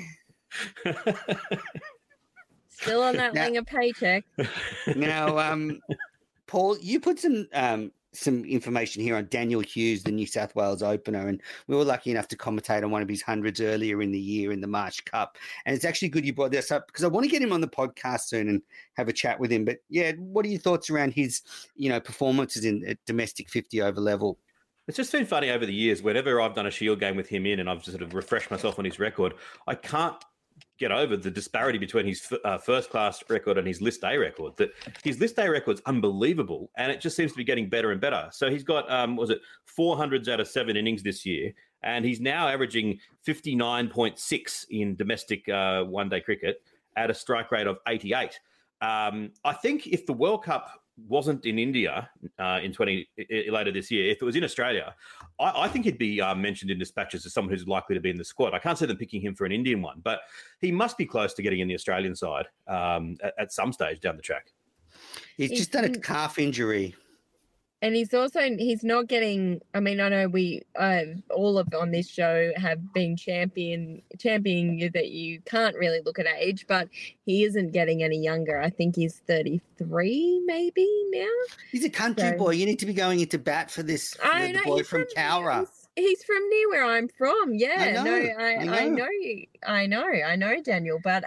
Still on that Langer paycheck. Now, Paul, you put some information here on Daniel Hughes, the New South Wales opener, and we were lucky enough to commentate on one of his hundreds earlier in the year in the Marsh Cup. And it's actually good you brought this up because I want to get him on the podcast soon and have a chat with him. But yeah, what are your thoughts around his, performances in domestic 50 over level? It's just been funny over the years. Whenever I've done a Shield game with him and I've just sort of refreshed myself on his record, I can't get over the disparity between his first-class record and his List A record. That his List A record's unbelievable, and it just seems to be getting better and better. So he's got, 400s out of 7 innings this year, and he's now averaging 59.6 in domestic one-day cricket at a strike rate of 88. I think if the World Cup wasn't in India later this year, if it was in Australia, I think he'd be mentioned in dispatches as someone who's likely to be in the squad. I can't see them picking him for an Indian one, but he must be close to getting in the Australian side at some stage down the track. He's just done a calf injury. And he's not getting, I know we all of on this show have been championing that you can't really look at age, but he isn't getting any younger. I think he's 33 maybe now. He's a country boy. You need to be going into bat for this, the boy from Cowra. He's from near where I'm from. Yeah, I know, Daniel. But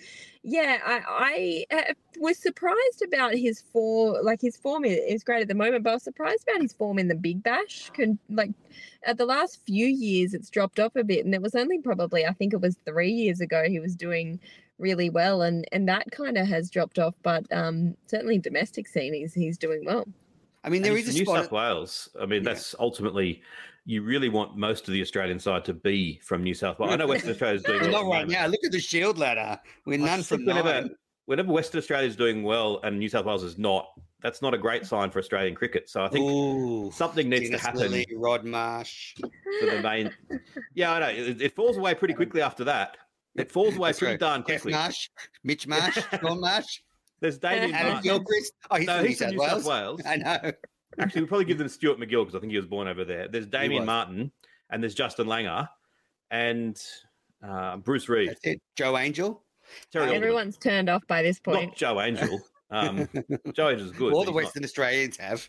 I was surprised about his form. Like his form is great at the moment, but I was surprised about his form in the Big Bash. At the last few years, it's dropped off a bit, and it was only probably, I think it was 3 years ago, he was doing really well, and that kind of has dropped off. But certainly domestic scene, he's doing well. There is a New spot South Wales. That's ultimately, you really want most of the Australian side to be from New South Wales. I know Western Australia's doing well. Not right now. Look at the Shield ladder. We're none from nine. Whenever Western Australia's doing well and New South Wales is not, that's not a great sign for Australian cricket. So I think something needs to happen. Rod Marsh. For the main. Yeah, I know. It falls away pretty quickly after that. It falls away pretty darn quickly. Jeff Marsh, Mitch Marsh, John Marsh. There's Damien Martin. Gilchrist. Oh, he's from New South Wales. I know. Actually, we'll probably give them Stuart McGill because I think he was born over there. There's Damien Martin, and there's Justin Langer, and Bruce Reid. That's it. Joe Angel. Everyone's turned off by this point. Not Joe Angel. Joe Angel's good. All the Western Australians have.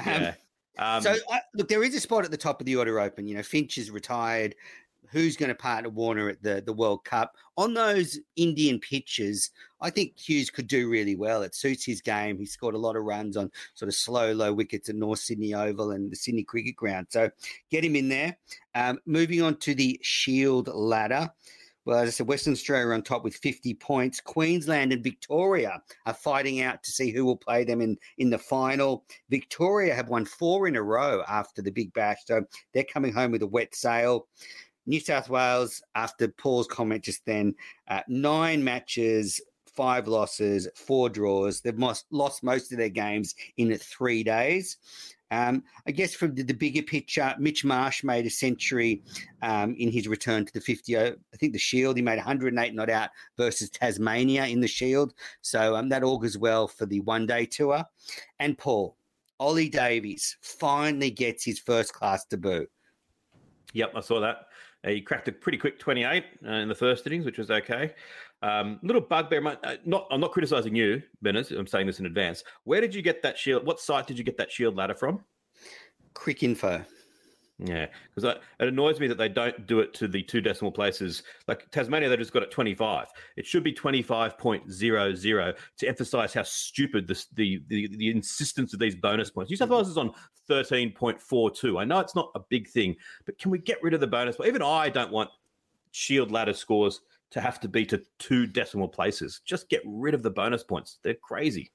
Look, there is a spot at the top of the order open. Finch is retired. Who's going to partner Warner at the World Cup? On those Indian pitches, I think Hughes could do really well. It suits his game. He scored a lot of runs on sort of slow, low wickets at North Sydney Oval and the Sydney Cricket Ground. So get him in there. Moving on to the Shield ladder. Well, as I said, Western Australia are on top with 50 points. Queensland and Victoria are fighting out to see who will play them in the final. Victoria have won 4 in a row after the Big Bash, so they're coming home with a wet sail. New South Wales, after Paul's comment just then, 9 matches, 5 losses, 4 draws. They've lost most of their games in 3 days. I guess from the bigger picture, Mitch Marsh made a century in his return to the 50. I think the Shield, he made 108 not out versus Tasmania in the Shield. So that augurs well for the one-day tour. And Paul, Ollie Davies finally gets his first-class debut. Yep, I saw that. He cracked a pretty quick 28 in the first innings, which was okay. Little bugbear. I'm not criticising you, Bennett. I'm saying this in advance. Where did you get that Shield? What site did you get that Shield ladder from? Cricinfo. Yeah, because it annoys me that they don't do it to the 2 decimal places. Like Tasmania, they just got it 25. It should be 25.00 to emphasise how stupid the insistence of these bonus points. New South Wales is on 13.42. I know it's not a big thing, but can we get rid of the bonus? Even I don't want Shield ladder scores to have to be to 2 decimal places. Just get rid of the bonus points. They're crazy.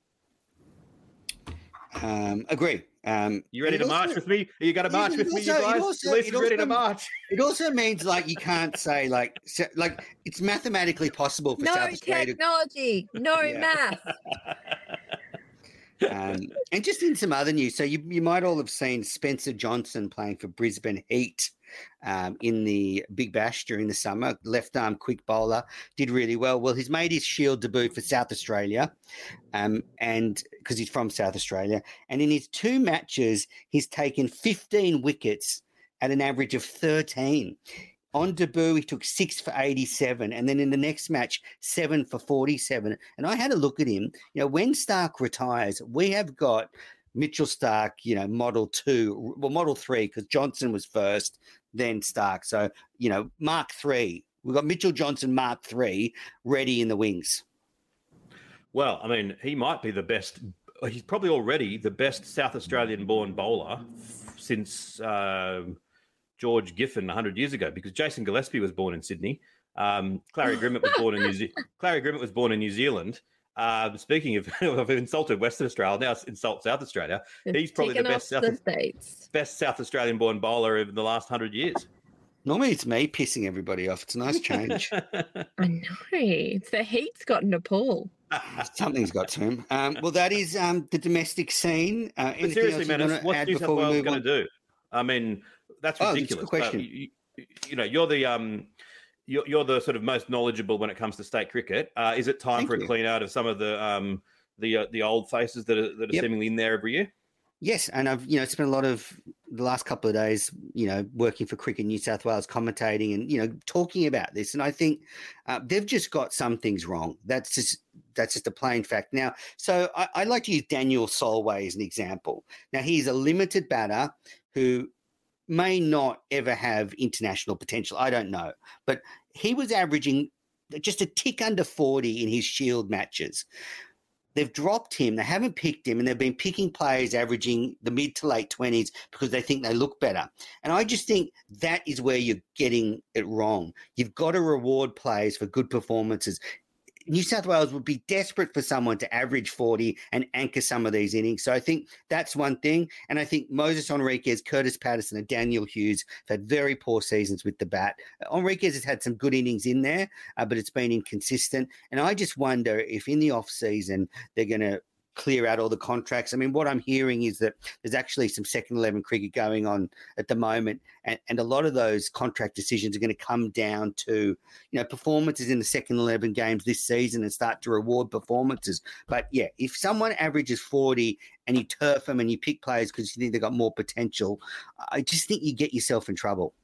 Agree. You ready to march with me? Are you going to march with me, you guys? At least you're ready to march. It also means like you can't say like it's mathematically possible for South Australia. Technology, no math. And just in some other news, so you might all have seen Spencer Johnson playing for Brisbane Heat in the Big Bash during the summer. Left arm quick bowler, did really well. Well, he's made his Shield debut for South Australia, and because he's from South Australia, and in his 2 matches, he's taken 15 wickets at an average of 13. On debut, he took 6 for 87, and then in the next match, 7 for 47. And I had a look at him. You know, when Stark retires, we have got Mitchell Stark, you know, Model 2, well, Model 3, because Johnson was first, then Stark. So, you know, Mark 3. We've got Mitchell Johnson Mark 3 ready in the wings. Well, I mean, he might be the best. He's probably already the best South Australian-born bowler since George Giffen 100 years ago, because Jason Gillespie was born in Sydney. Clary Grimmett was born in New Zealand. Speaking of insulted Western Australia, now insult South Australia. He's probably the best South Australian-born bowler in the last 100 years. Normally it's me pissing everybody off. It's a nice change. I know. It's the heat's got Nepal. Something's got to him. Well, that is the domestic scene. But seriously, Menace, what's New South Wales going to do? I mean, that's ridiculous. That's a good question. You know, you're the sort of most knowledgeable when it comes to state cricket. Is it time for a clean out of some of the old faces that are seemingly in there every year? Yes, and I've spent a lot of the last couple of days, working for Cricket New South Wales, commentating and talking about this. And I think they've just got some things wrong. That's just a plain fact. Now, so I like to use Daniel Solway as an example. Now, he's a limited batter who may not ever have international potential. I don't know, but he was averaging just a tick under 40 in his Shield matches. They've dropped him. They haven't picked him, and they've been picking players averaging the mid to late 20s because they think they look better. And I just think that is where you're getting it wrong. You've got to reward players for good performances. New South Wales would be desperate for someone to average 40 and anchor some of these innings. So I think that's one thing. And I think Moses Enriquez, Curtis Patterson and Daniel Hughes have had very poor seasons with the bat. Enriquez has had some good innings in there, but it's been inconsistent. And I just wonder if in the off-season they're going to clear out all the contracts. I mean, what I'm hearing is that there's actually some second 11 cricket going on at the moment, and a lot of those contract decisions are going to come down to, performances in the second 11 games this season and start to reward performances. But yeah, if someone averages 40 and you turf them and you pick players because you think they've got more potential, I just think you get yourself in trouble.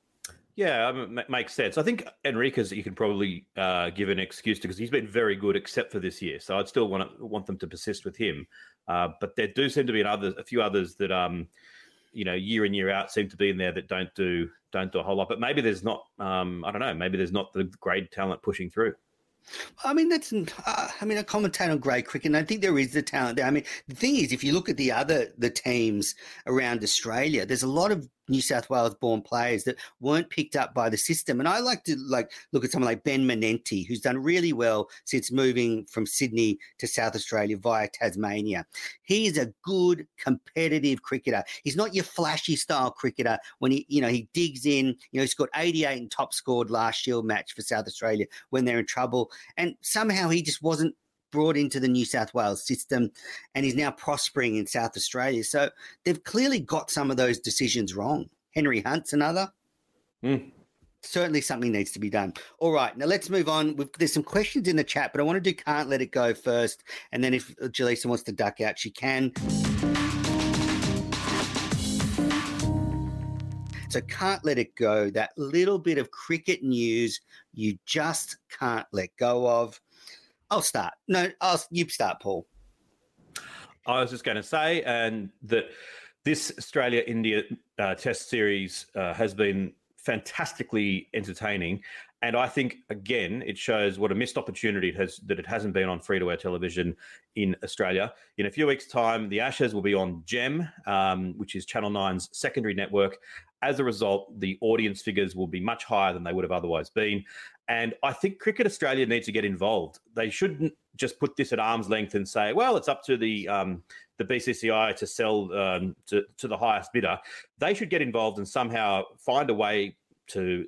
Yeah, makes sense. I think Enriquez you can probably give an excuse to because he's been very good except for this year. So I'd still want them to persist with him. But there do seem to be a few others that year in year out seem to be in there that don't do a whole lot. But maybe there's not. I don't know. Maybe there's not the grade talent pushing through. I mean, I commentate on grade cricket, and I think there is the talent there. I mean, the thing is, if you look at the teams around Australia, there's a lot of New South Wales-born players that weren't picked up by the system. And I like to look at someone like Ben Menenti, who's done really well since moving from Sydney to South Australia via Tasmania. He is a good, competitive cricketer. He's not your flashy style cricketer. When he digs in, he scored 88 and top scored last Shield match for South Australia when they're in trouble. And somehow he just wasn't brought into the New South Wales system, and he's now prospering in South Australia. So they've clearly got some of those decisions wrong. Henry Hunt's another. Certainly something needs to be done. All right, now let's move on. There's some questions in the chat, but I want to do Can't Let It Go first, and then if Jaleesa wants to duck out, she can. So Can't Let It Go, that little bit of cricket news you just can't let go of. I'll start. No, you start, Paul. I was just going to say, and that This Australia-India Test series has been fantastically entertaining. And I think, again, it shows what a missed opportunity it hasn't been on free-to-air television in Australia. In a few weeks' time, the Ashes will be on Gem, which is Channel 9's secondary network. As a result, the audience figures will be much higher than they would have otherwise been. And I think Cricket Australia needs to get involved. They shouldn't just put this at arm's length and say, well, it's up to the BCCI to sell to the highest bidder. They should get involved and somehow find a way to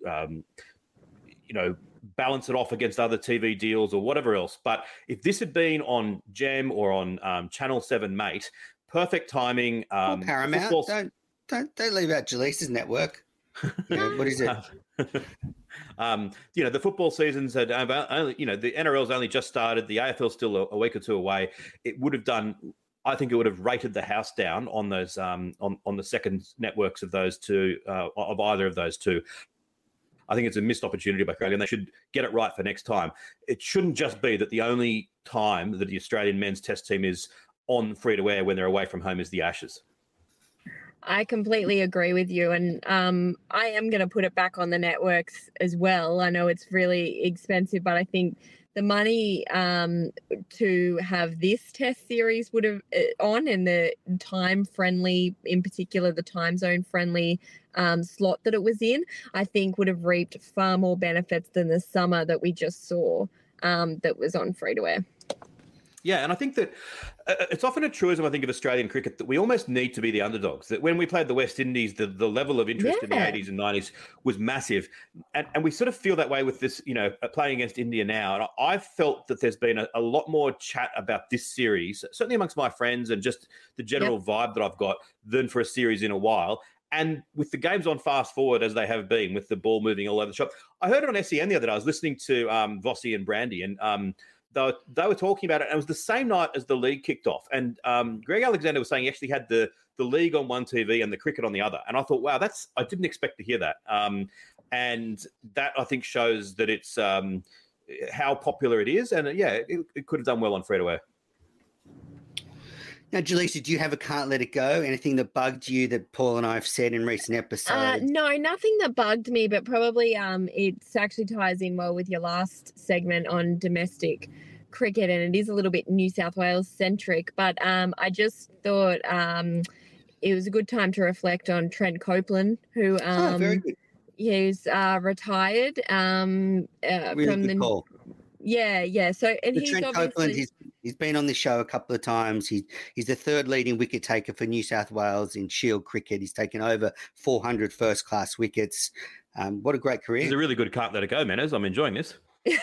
balance it off against other TV deals or whatever else. But if this had been on Gem or on Channel 7 Mate, perfect timing. Paramount, don't leave out Jaleesa's network. What is it? The football seasons had only, the NRL's only just started. The AFL's still a week or two away. It would have done. I think it would have rated the house down on those on the second networks of those two, of either of those two. I think it's a missed opportunity by Australia, and they should get it right for next time. It shouldn't just be that the only time that the Australian men's test team is on free-to-air when they're away from home is the Ashes. I completely agree with you. And I am going to put it back on the networks as well. I know it's really expensive, but I think the money to have this test series would have on, and the time friendly, in particular, the time zone friendly slot that it was in, I think would have reaped far more benefits than the summer that we just saw that was on free to air. Yeah, and I think that it's often a truism, I think, of Australian cricket that we almost need to be the underdogs. That when we played the West Indies, the level of interest in the 80s and 90s was massive. And we sort of feel that way with this, playing against India now. And I've felt that there's been a lot more chat about this series, certainly amongst my friends and just the general vibe that I've got, than for a series in a while. And with the games on fast forward as they have been, with the ball moving all over the shop. I heard it on SEN the other day. I was listening to Vossi and Brandy, and they were talking about it, and it was the same night as the league kicked off. And Greg Alexander was saying he actually had the league on one TV and the cricket on the other. And I thought, wow, I didn't expect to hear that. And that, I think, shows that it's how popular it is. And, it could have done well on free-to-air. Now, Jaleesa, do you have a can't let it go? Anything that bugged you that Paul and I have said in recent episodes? No, nothing that bugged me, but probably it actually ties in well with your last segment on domestic cricket, and it is a little bit New South Wales centric. But I just thought it was a good time to reflect on Trent Copeland, who very good. He's retired really from good the call. Yeah. So, and he's Trent obviously Copeland, he's been on the show a couple of times. He's the third leading wicket taker for New South Wales in Shield cricket. He's taken over 400 first-class wickets. What a great career. It's a really good can't let it go, Manners. I'm enjoying this.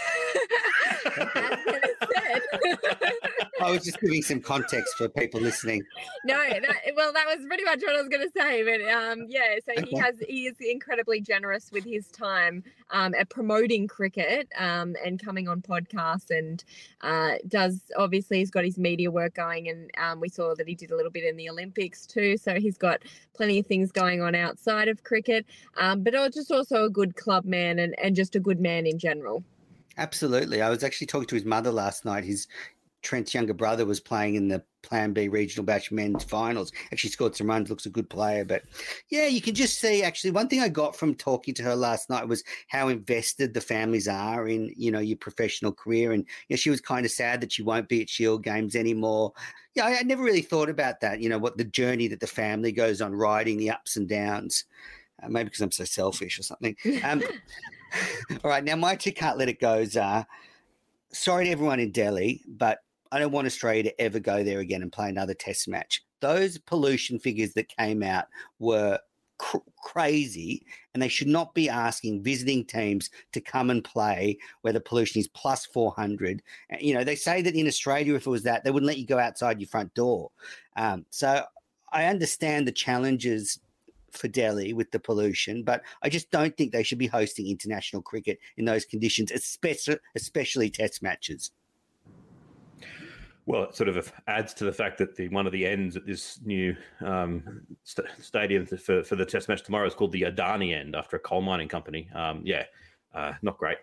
I was just giving some context for people listening. No, that was pretty much what I was going to say. But so he is incredibly generous with his time at promoting cricket and coming on podcasts, and he's got his media work going, and we saw that he did a little bit in the Olympics too. So he's got plenty of things going on outside of cricket, but just also a good club man and just a good man in general. Absolutely. I was actually talking to his mother last night. Trent's younger brother was playing in the Plan B Regional Batch men's finals. Actually scored some runs, looks a good player. But, yeah, you can just see, actually, one thing I got from talking to her last night was how invested the families are in, your professional career. And she was kind of sad that she won't be at Shield games anymore. Yeah, I never really thought about that, what the journey that the family goes on, riding the ups and downs. Maybe because I'm so selfish or something. All right, now my two can't let it goes are, sorry to everyone in Delhi, but I don't want Australia to ever go there again and play another test match. Those pollution figures that came out were crazy, and they should not be asking visiting teams to come and play where the pollution is plus 400. They say that in Australia, if it was that, they wouldn't let you go outside your front door. So I understand the challenges for Delhi with the pollution, but I just don't think they should be hosting international cricket in those conditions, especially test matches. Well, it sort of adds to the fact that one of the ends at this new stadium for the test match tomorrow is called the Adani end, after a coal mining company. Not great.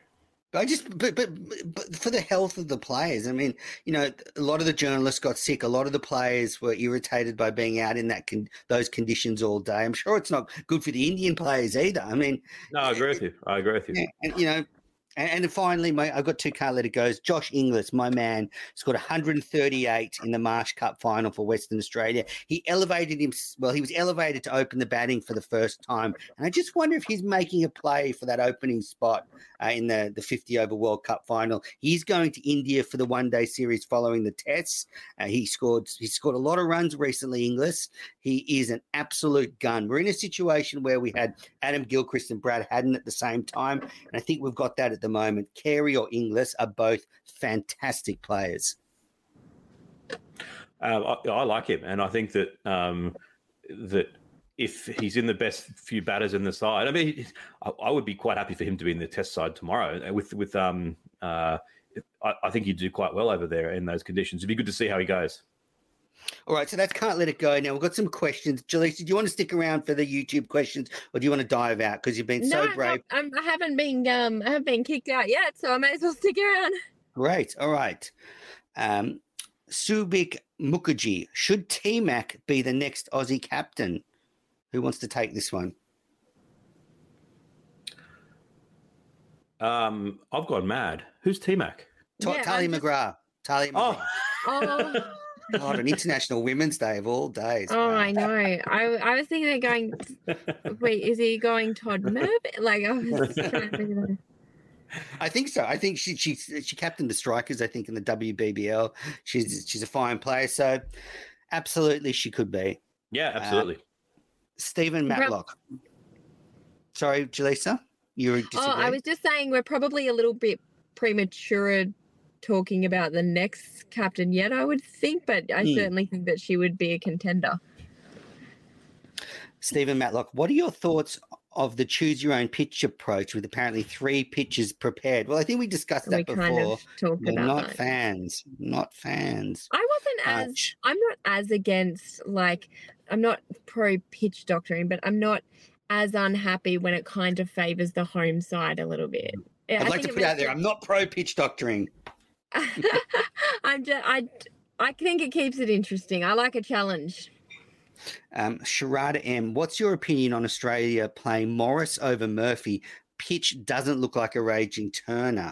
But for the health of the players, I mean, a lot of the journalists got sick. A lot of the players were irritated by being out in those conditions all day. I'm sure it's not good for the Indian players either. I mean, no, I agree with you. Yeah, and then finally, I've got two can't let it goes. Josh Inglis, my man, scored 138 in the Marsh Cup final for Western Australia. He was elevated to open the batting for the first time. And I just wonder if he's making a play for that opening spot in the 50-over World Cup final. He's going to India for the one-day series following the tests. He scored a lot of runs recently, Inglis. He is an absolute gun. We're in a situation where we had Adam Gilchrist and Brad Haddin at the same time, and I think we've got that at the moment. Carey or Inglis are both fantastic players. I like him, and I think that that if he's in the best few batters in the side, I mean, I would be quite happy for him to be in the Test side tomorrow. I think he'd do quite well over there in those conditions. It'd be good to see how he goes. All right, so that's Can't Let It Go. Now, we've got some questions. Jaleesa, do you want to stick around for the YouTube questions, or do you want to dive out? Because you've been so brave. I haven't been kicked out yet, so I may as well stick around. Great. All right. Subik Mukherjee. Should T-Mac be the next Aussie captain? Who wants to take this one? I've gone mad. Who's T-Mac? Tali McGrath. Tali McGrath. Oh. God, an International Women's Day of all days. Oh, wow. I know. I was thinking of going, wait, is he going Todd Merv? Like, I was trying to think of it. I think so. I think she captained the Strikers, I think, in the WBBL. She's a fine player, so absolutely she could be. Yeah, absolutely. Stephen Matlock. Sorry, Jaleesa? You were disagreeing? I was just saying we're probably a little bit premature talking about the next captain yet, I would think, but I certainly think that she would be a contender. Stephen Matlock, what are your thoughts of the choose your own pitch approach with apparently 3 pitches prepared? Well, I think we discussed that before. Kind of talked about not that. fans. I'm not as against, like, I'm not pro pitch doctoring, but I'm not as unhappy when it kind of favors the home side a little bit. I'd like to put out there, I'm not pro pitch doctoring. I think it keeps it interesting. I like a challenge. Sharada M, what's your opinion on Australia playing Morris over Murphy? Pitch doesn't look like a raging Turner.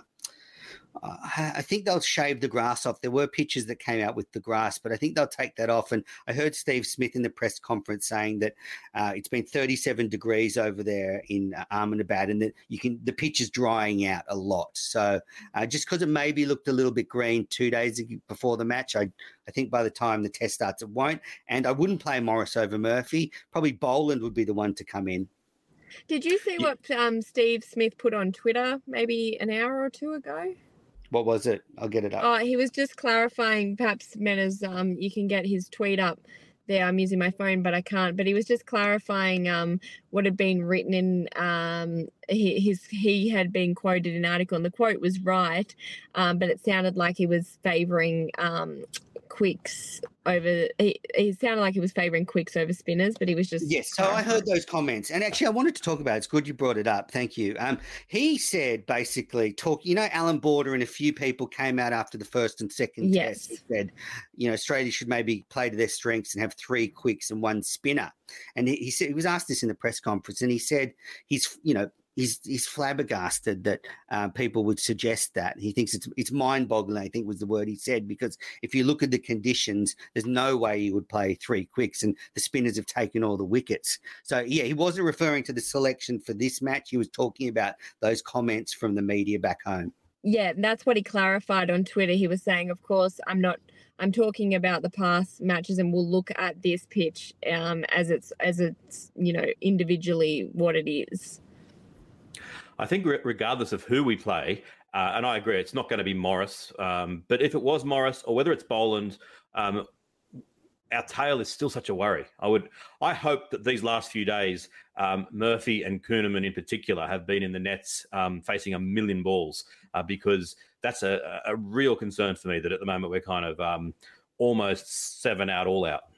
I think they'll shave the grass off. There were pitches that came out with the grass, but I think they'll take that off. And I heard Steve Smith in the press conference saying that it's been 37 degrees over there in Ahmedabad, and that the pitch is drying out a lot. So just because it maybe looked a little bit green 2 days before the match, I think by the time the test starts, it won't. And I wouldn't play Morris over Murphy. Probably Boland would be the one to come in. Did you see what Steve Smith put on Twitter maybe an hour or two ago? What was it? I'll get it up. Oh, he was just clarifying, perhaps, Mena's, you can get his tweet up there. I'm using my phone, but I can't. But he was just clarifying what had been written in he had been quoted in an article, and the quote was right, but it sounded like he was favouring quicks over. He sounded like he was favouring quicks over spinners, but he was just yes. So I heard those comments, and actually, I wanted to talk about it. It's good you brought it up. Thank you. He said basically, Alan Border and a few people came out after the first and second test and said, Australia should maybe play to their strengths and have 3 quicks and 1 spinner. And he said, he was asked this in the press conference, and he said he's flabbergasted that people would suggest that. He thinks it's mind-boggling, I think was the word he said, because if you look at the conditions, there's no way you would play 3 quicks, and the spinners have taken all the wickets. So, yeah, he wasn't referring to the selection for this match. He was talking about those comments from the media back home. Yeah, that's what he clarified on Twitter. He was saying, of course, I'm talking about the past matches, and we'll look at this pitch as it's individually what it is. I think regardless of who we play, and I agree, it's not going to be Morris, but if it was Morris or whether it's Boland, our tail is still such a worry. I hope that these last few days, Murphy and Kuhnemann in particular have been in the nets facing a million balls, because that's a real concern for me that at the moment we're kind of almost 7 out, all out.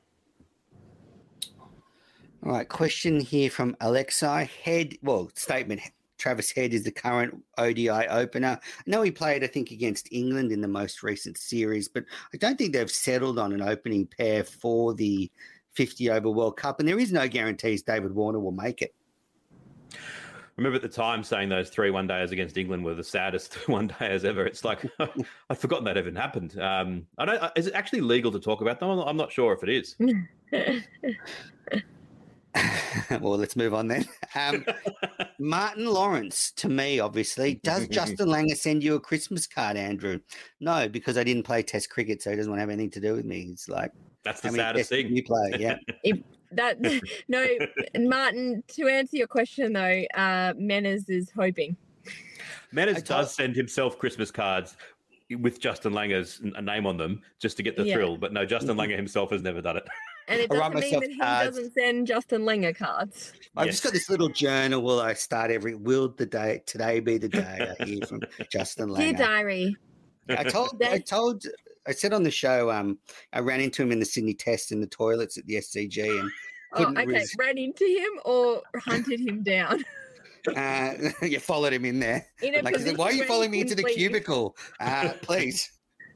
All right, question here from Alexei. Statement. Travis Head is the current ODI opener. I know he played, I think, against England in the most recent series, but I don't think they've settled on an opening pair for the 50 over World Cup, and there is no guarantees David Warner will make it. I remember at the time saying those 3 one-dayers against England were the saddest one-dayers ever. It's like, I'd forgotten that even happened. Is it actually legal to talk about them? I'm not sure if it is. Well, let's move on then. Martin Lawrence, to me, obviously. Does Justin Langer send you a Christmas card, Andrew? No, because I didn't play Test cricket, so he doesn't want to have anything to do with me. He's like, that's the saddest thing. You play, yeah. No, Martin, to answer your question, though, Menners is hoping. Menners does send himself Christmas cards with Justin Langer's name on them just to get the thrill. But no, Justin Langer himself has never done it. And it doesn't mean that he doesn't send Justin Langer cards. I've just got this little journal where I start will today be the day I hear from Justin Langer. Dear diary. I said on the show, I ran into him in the Sydney Test in the toilets at the SCG and ran into him or hunted him down? You followed him in there. I said, why are you following me into the cubicle? Please.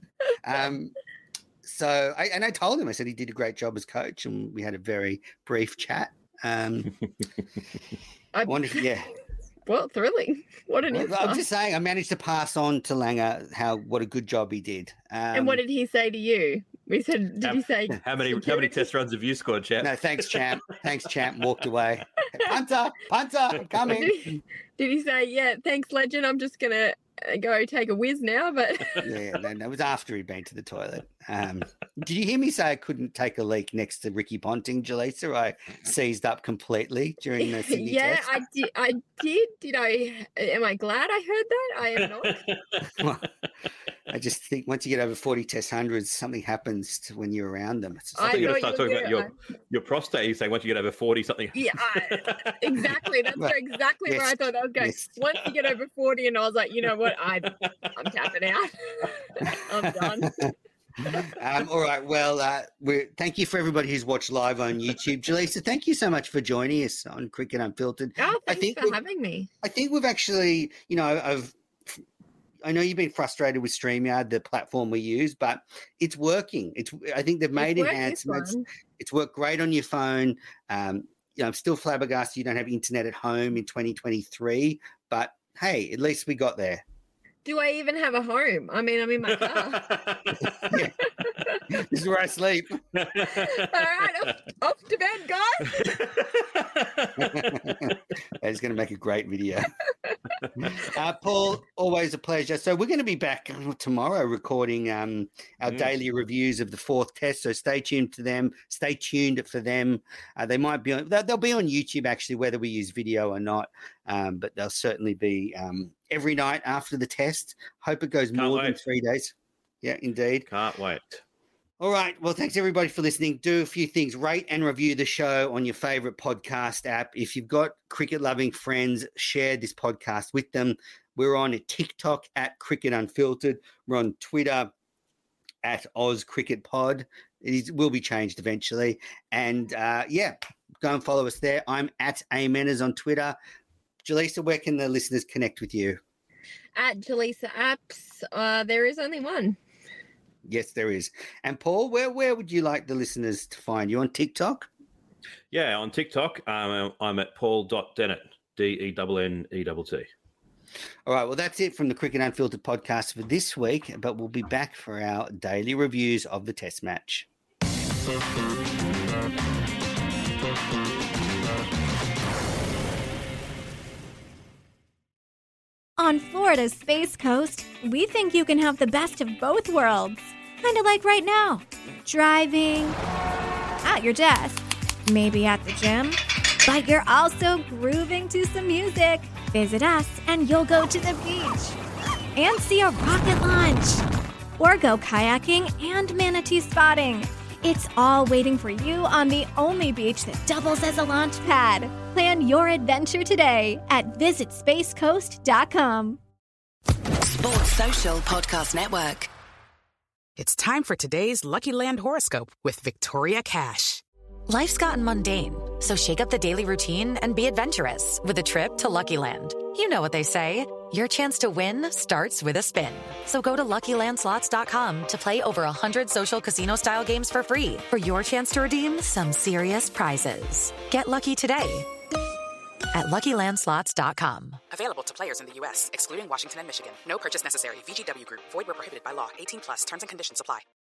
So I told him, I said he did a great job as coach, and we had a very brief chat. I wonder if, Well, thrilling. What an insight. I'm just saying, I managed to pass on to Langer what a good job he did. And what did he say to you? Did he say how many test runs have you scored, champ? No, thanks, champ. Thanks, champ. Walked away. Punter, coming. Did he say, yeah, thanks, legend, I'm just gonna go take a whiz now? But yeah, no, it was after he'd been to the toilet. Did you hear me say I couldn't take a leak next to Ricky Ponting, Jaleesa? I seized up completely during the Sydney test. I did. Did I? Am I glad I heard that? I am not. Well, I just think once you get over 40 test hundreds, something happens when you're around them. I thought you were going to start talking about your prostate. You say once you get over 40, something. Yeah, exactly. That's exactly where I thought that was going. Yes. Once you get over 40, and I was like, you know what? I'm tapping out. I'm done. All right. Well, thank you for everybody who's watched live on YouTube. Jaleesa, thank you so much for joining us on Cricket Unfiltered. Oh, thanks for having me. I think we've actually, I know you've been frustrated with StreamYard, the platform we use, but it's working. I think they've made enhancements. It's worked great on your phone. I'm still flabbergasted you don't have internet at home in 2023, but hey, at least we got there. Do I even have a home? I mean, I'm in my car. This is where I sleep. All right, off to bed, guys. That's going to make a great video. Paul, always a pleasure. So we're going to be back tomorrow recording our daily reviews of the 4th test. So stay tuned to them. Stay tuned for them. They might be they'll be on YouTube actually, whether we use video or not. But they'll certainly be every night after the test. Hope it goes more than 3 days. Yeah, indeed. Can't wait. All right. Well, thanks everybody for listening. Do a few things. Rate and review the show on your favorite podcast app. If you've got cricket-loving friends, share this podcast with them. We're on TikTok at Cricket Unfiltered. We're on Twitter at Oz Cricket Pod. It will be changed eventually. And, go and follow us there. I'm at Amenas on Twitter. Jaleesa, where can the listeners connect with you? At Jaleesa Apps. There is only one. Yes, there is. And Paul, where would you like the listeners to find you? On TikTok? Yeah, on TikTok, I'm at paul.dennett, DENNETT. All right, well, that's it from the Cricket Unfiltered podcast for this week, but we'll be back for our daily reviews of the test match. On Florida's Space Coast, we think you can have the best of both worlds. Kind of like right now. Driving, at your desk, maybe at the gym, but you're also grooving to some music. Visit us and you'll go to the beach and see a rocket launch. Or go kayaking and manatee spotting. It's all waiting for you on the only beach that doubles as a launch pad. Plan your adventure today at visitspacecoast.com. Sports Social Podcast Network. It's time for today's Lucky Land horoscope with Victoria Cash. Life's gotten mundane, so shake up the daily routine and be adventurous with a trip to Lucky Land. You know what they say. Your chance to win starts with a spin. So go to LuckyLandSlots.com to play over 100 social casino-style games for free for your chance to redeem some serious prizes. Get lucky today at LuckyLandSlots.com. Available to players in the U.S., excluding Washington and Michigan. No purchase necessary. VGW Group. Void where prohibited by law. 18+. Terms and conditions apply.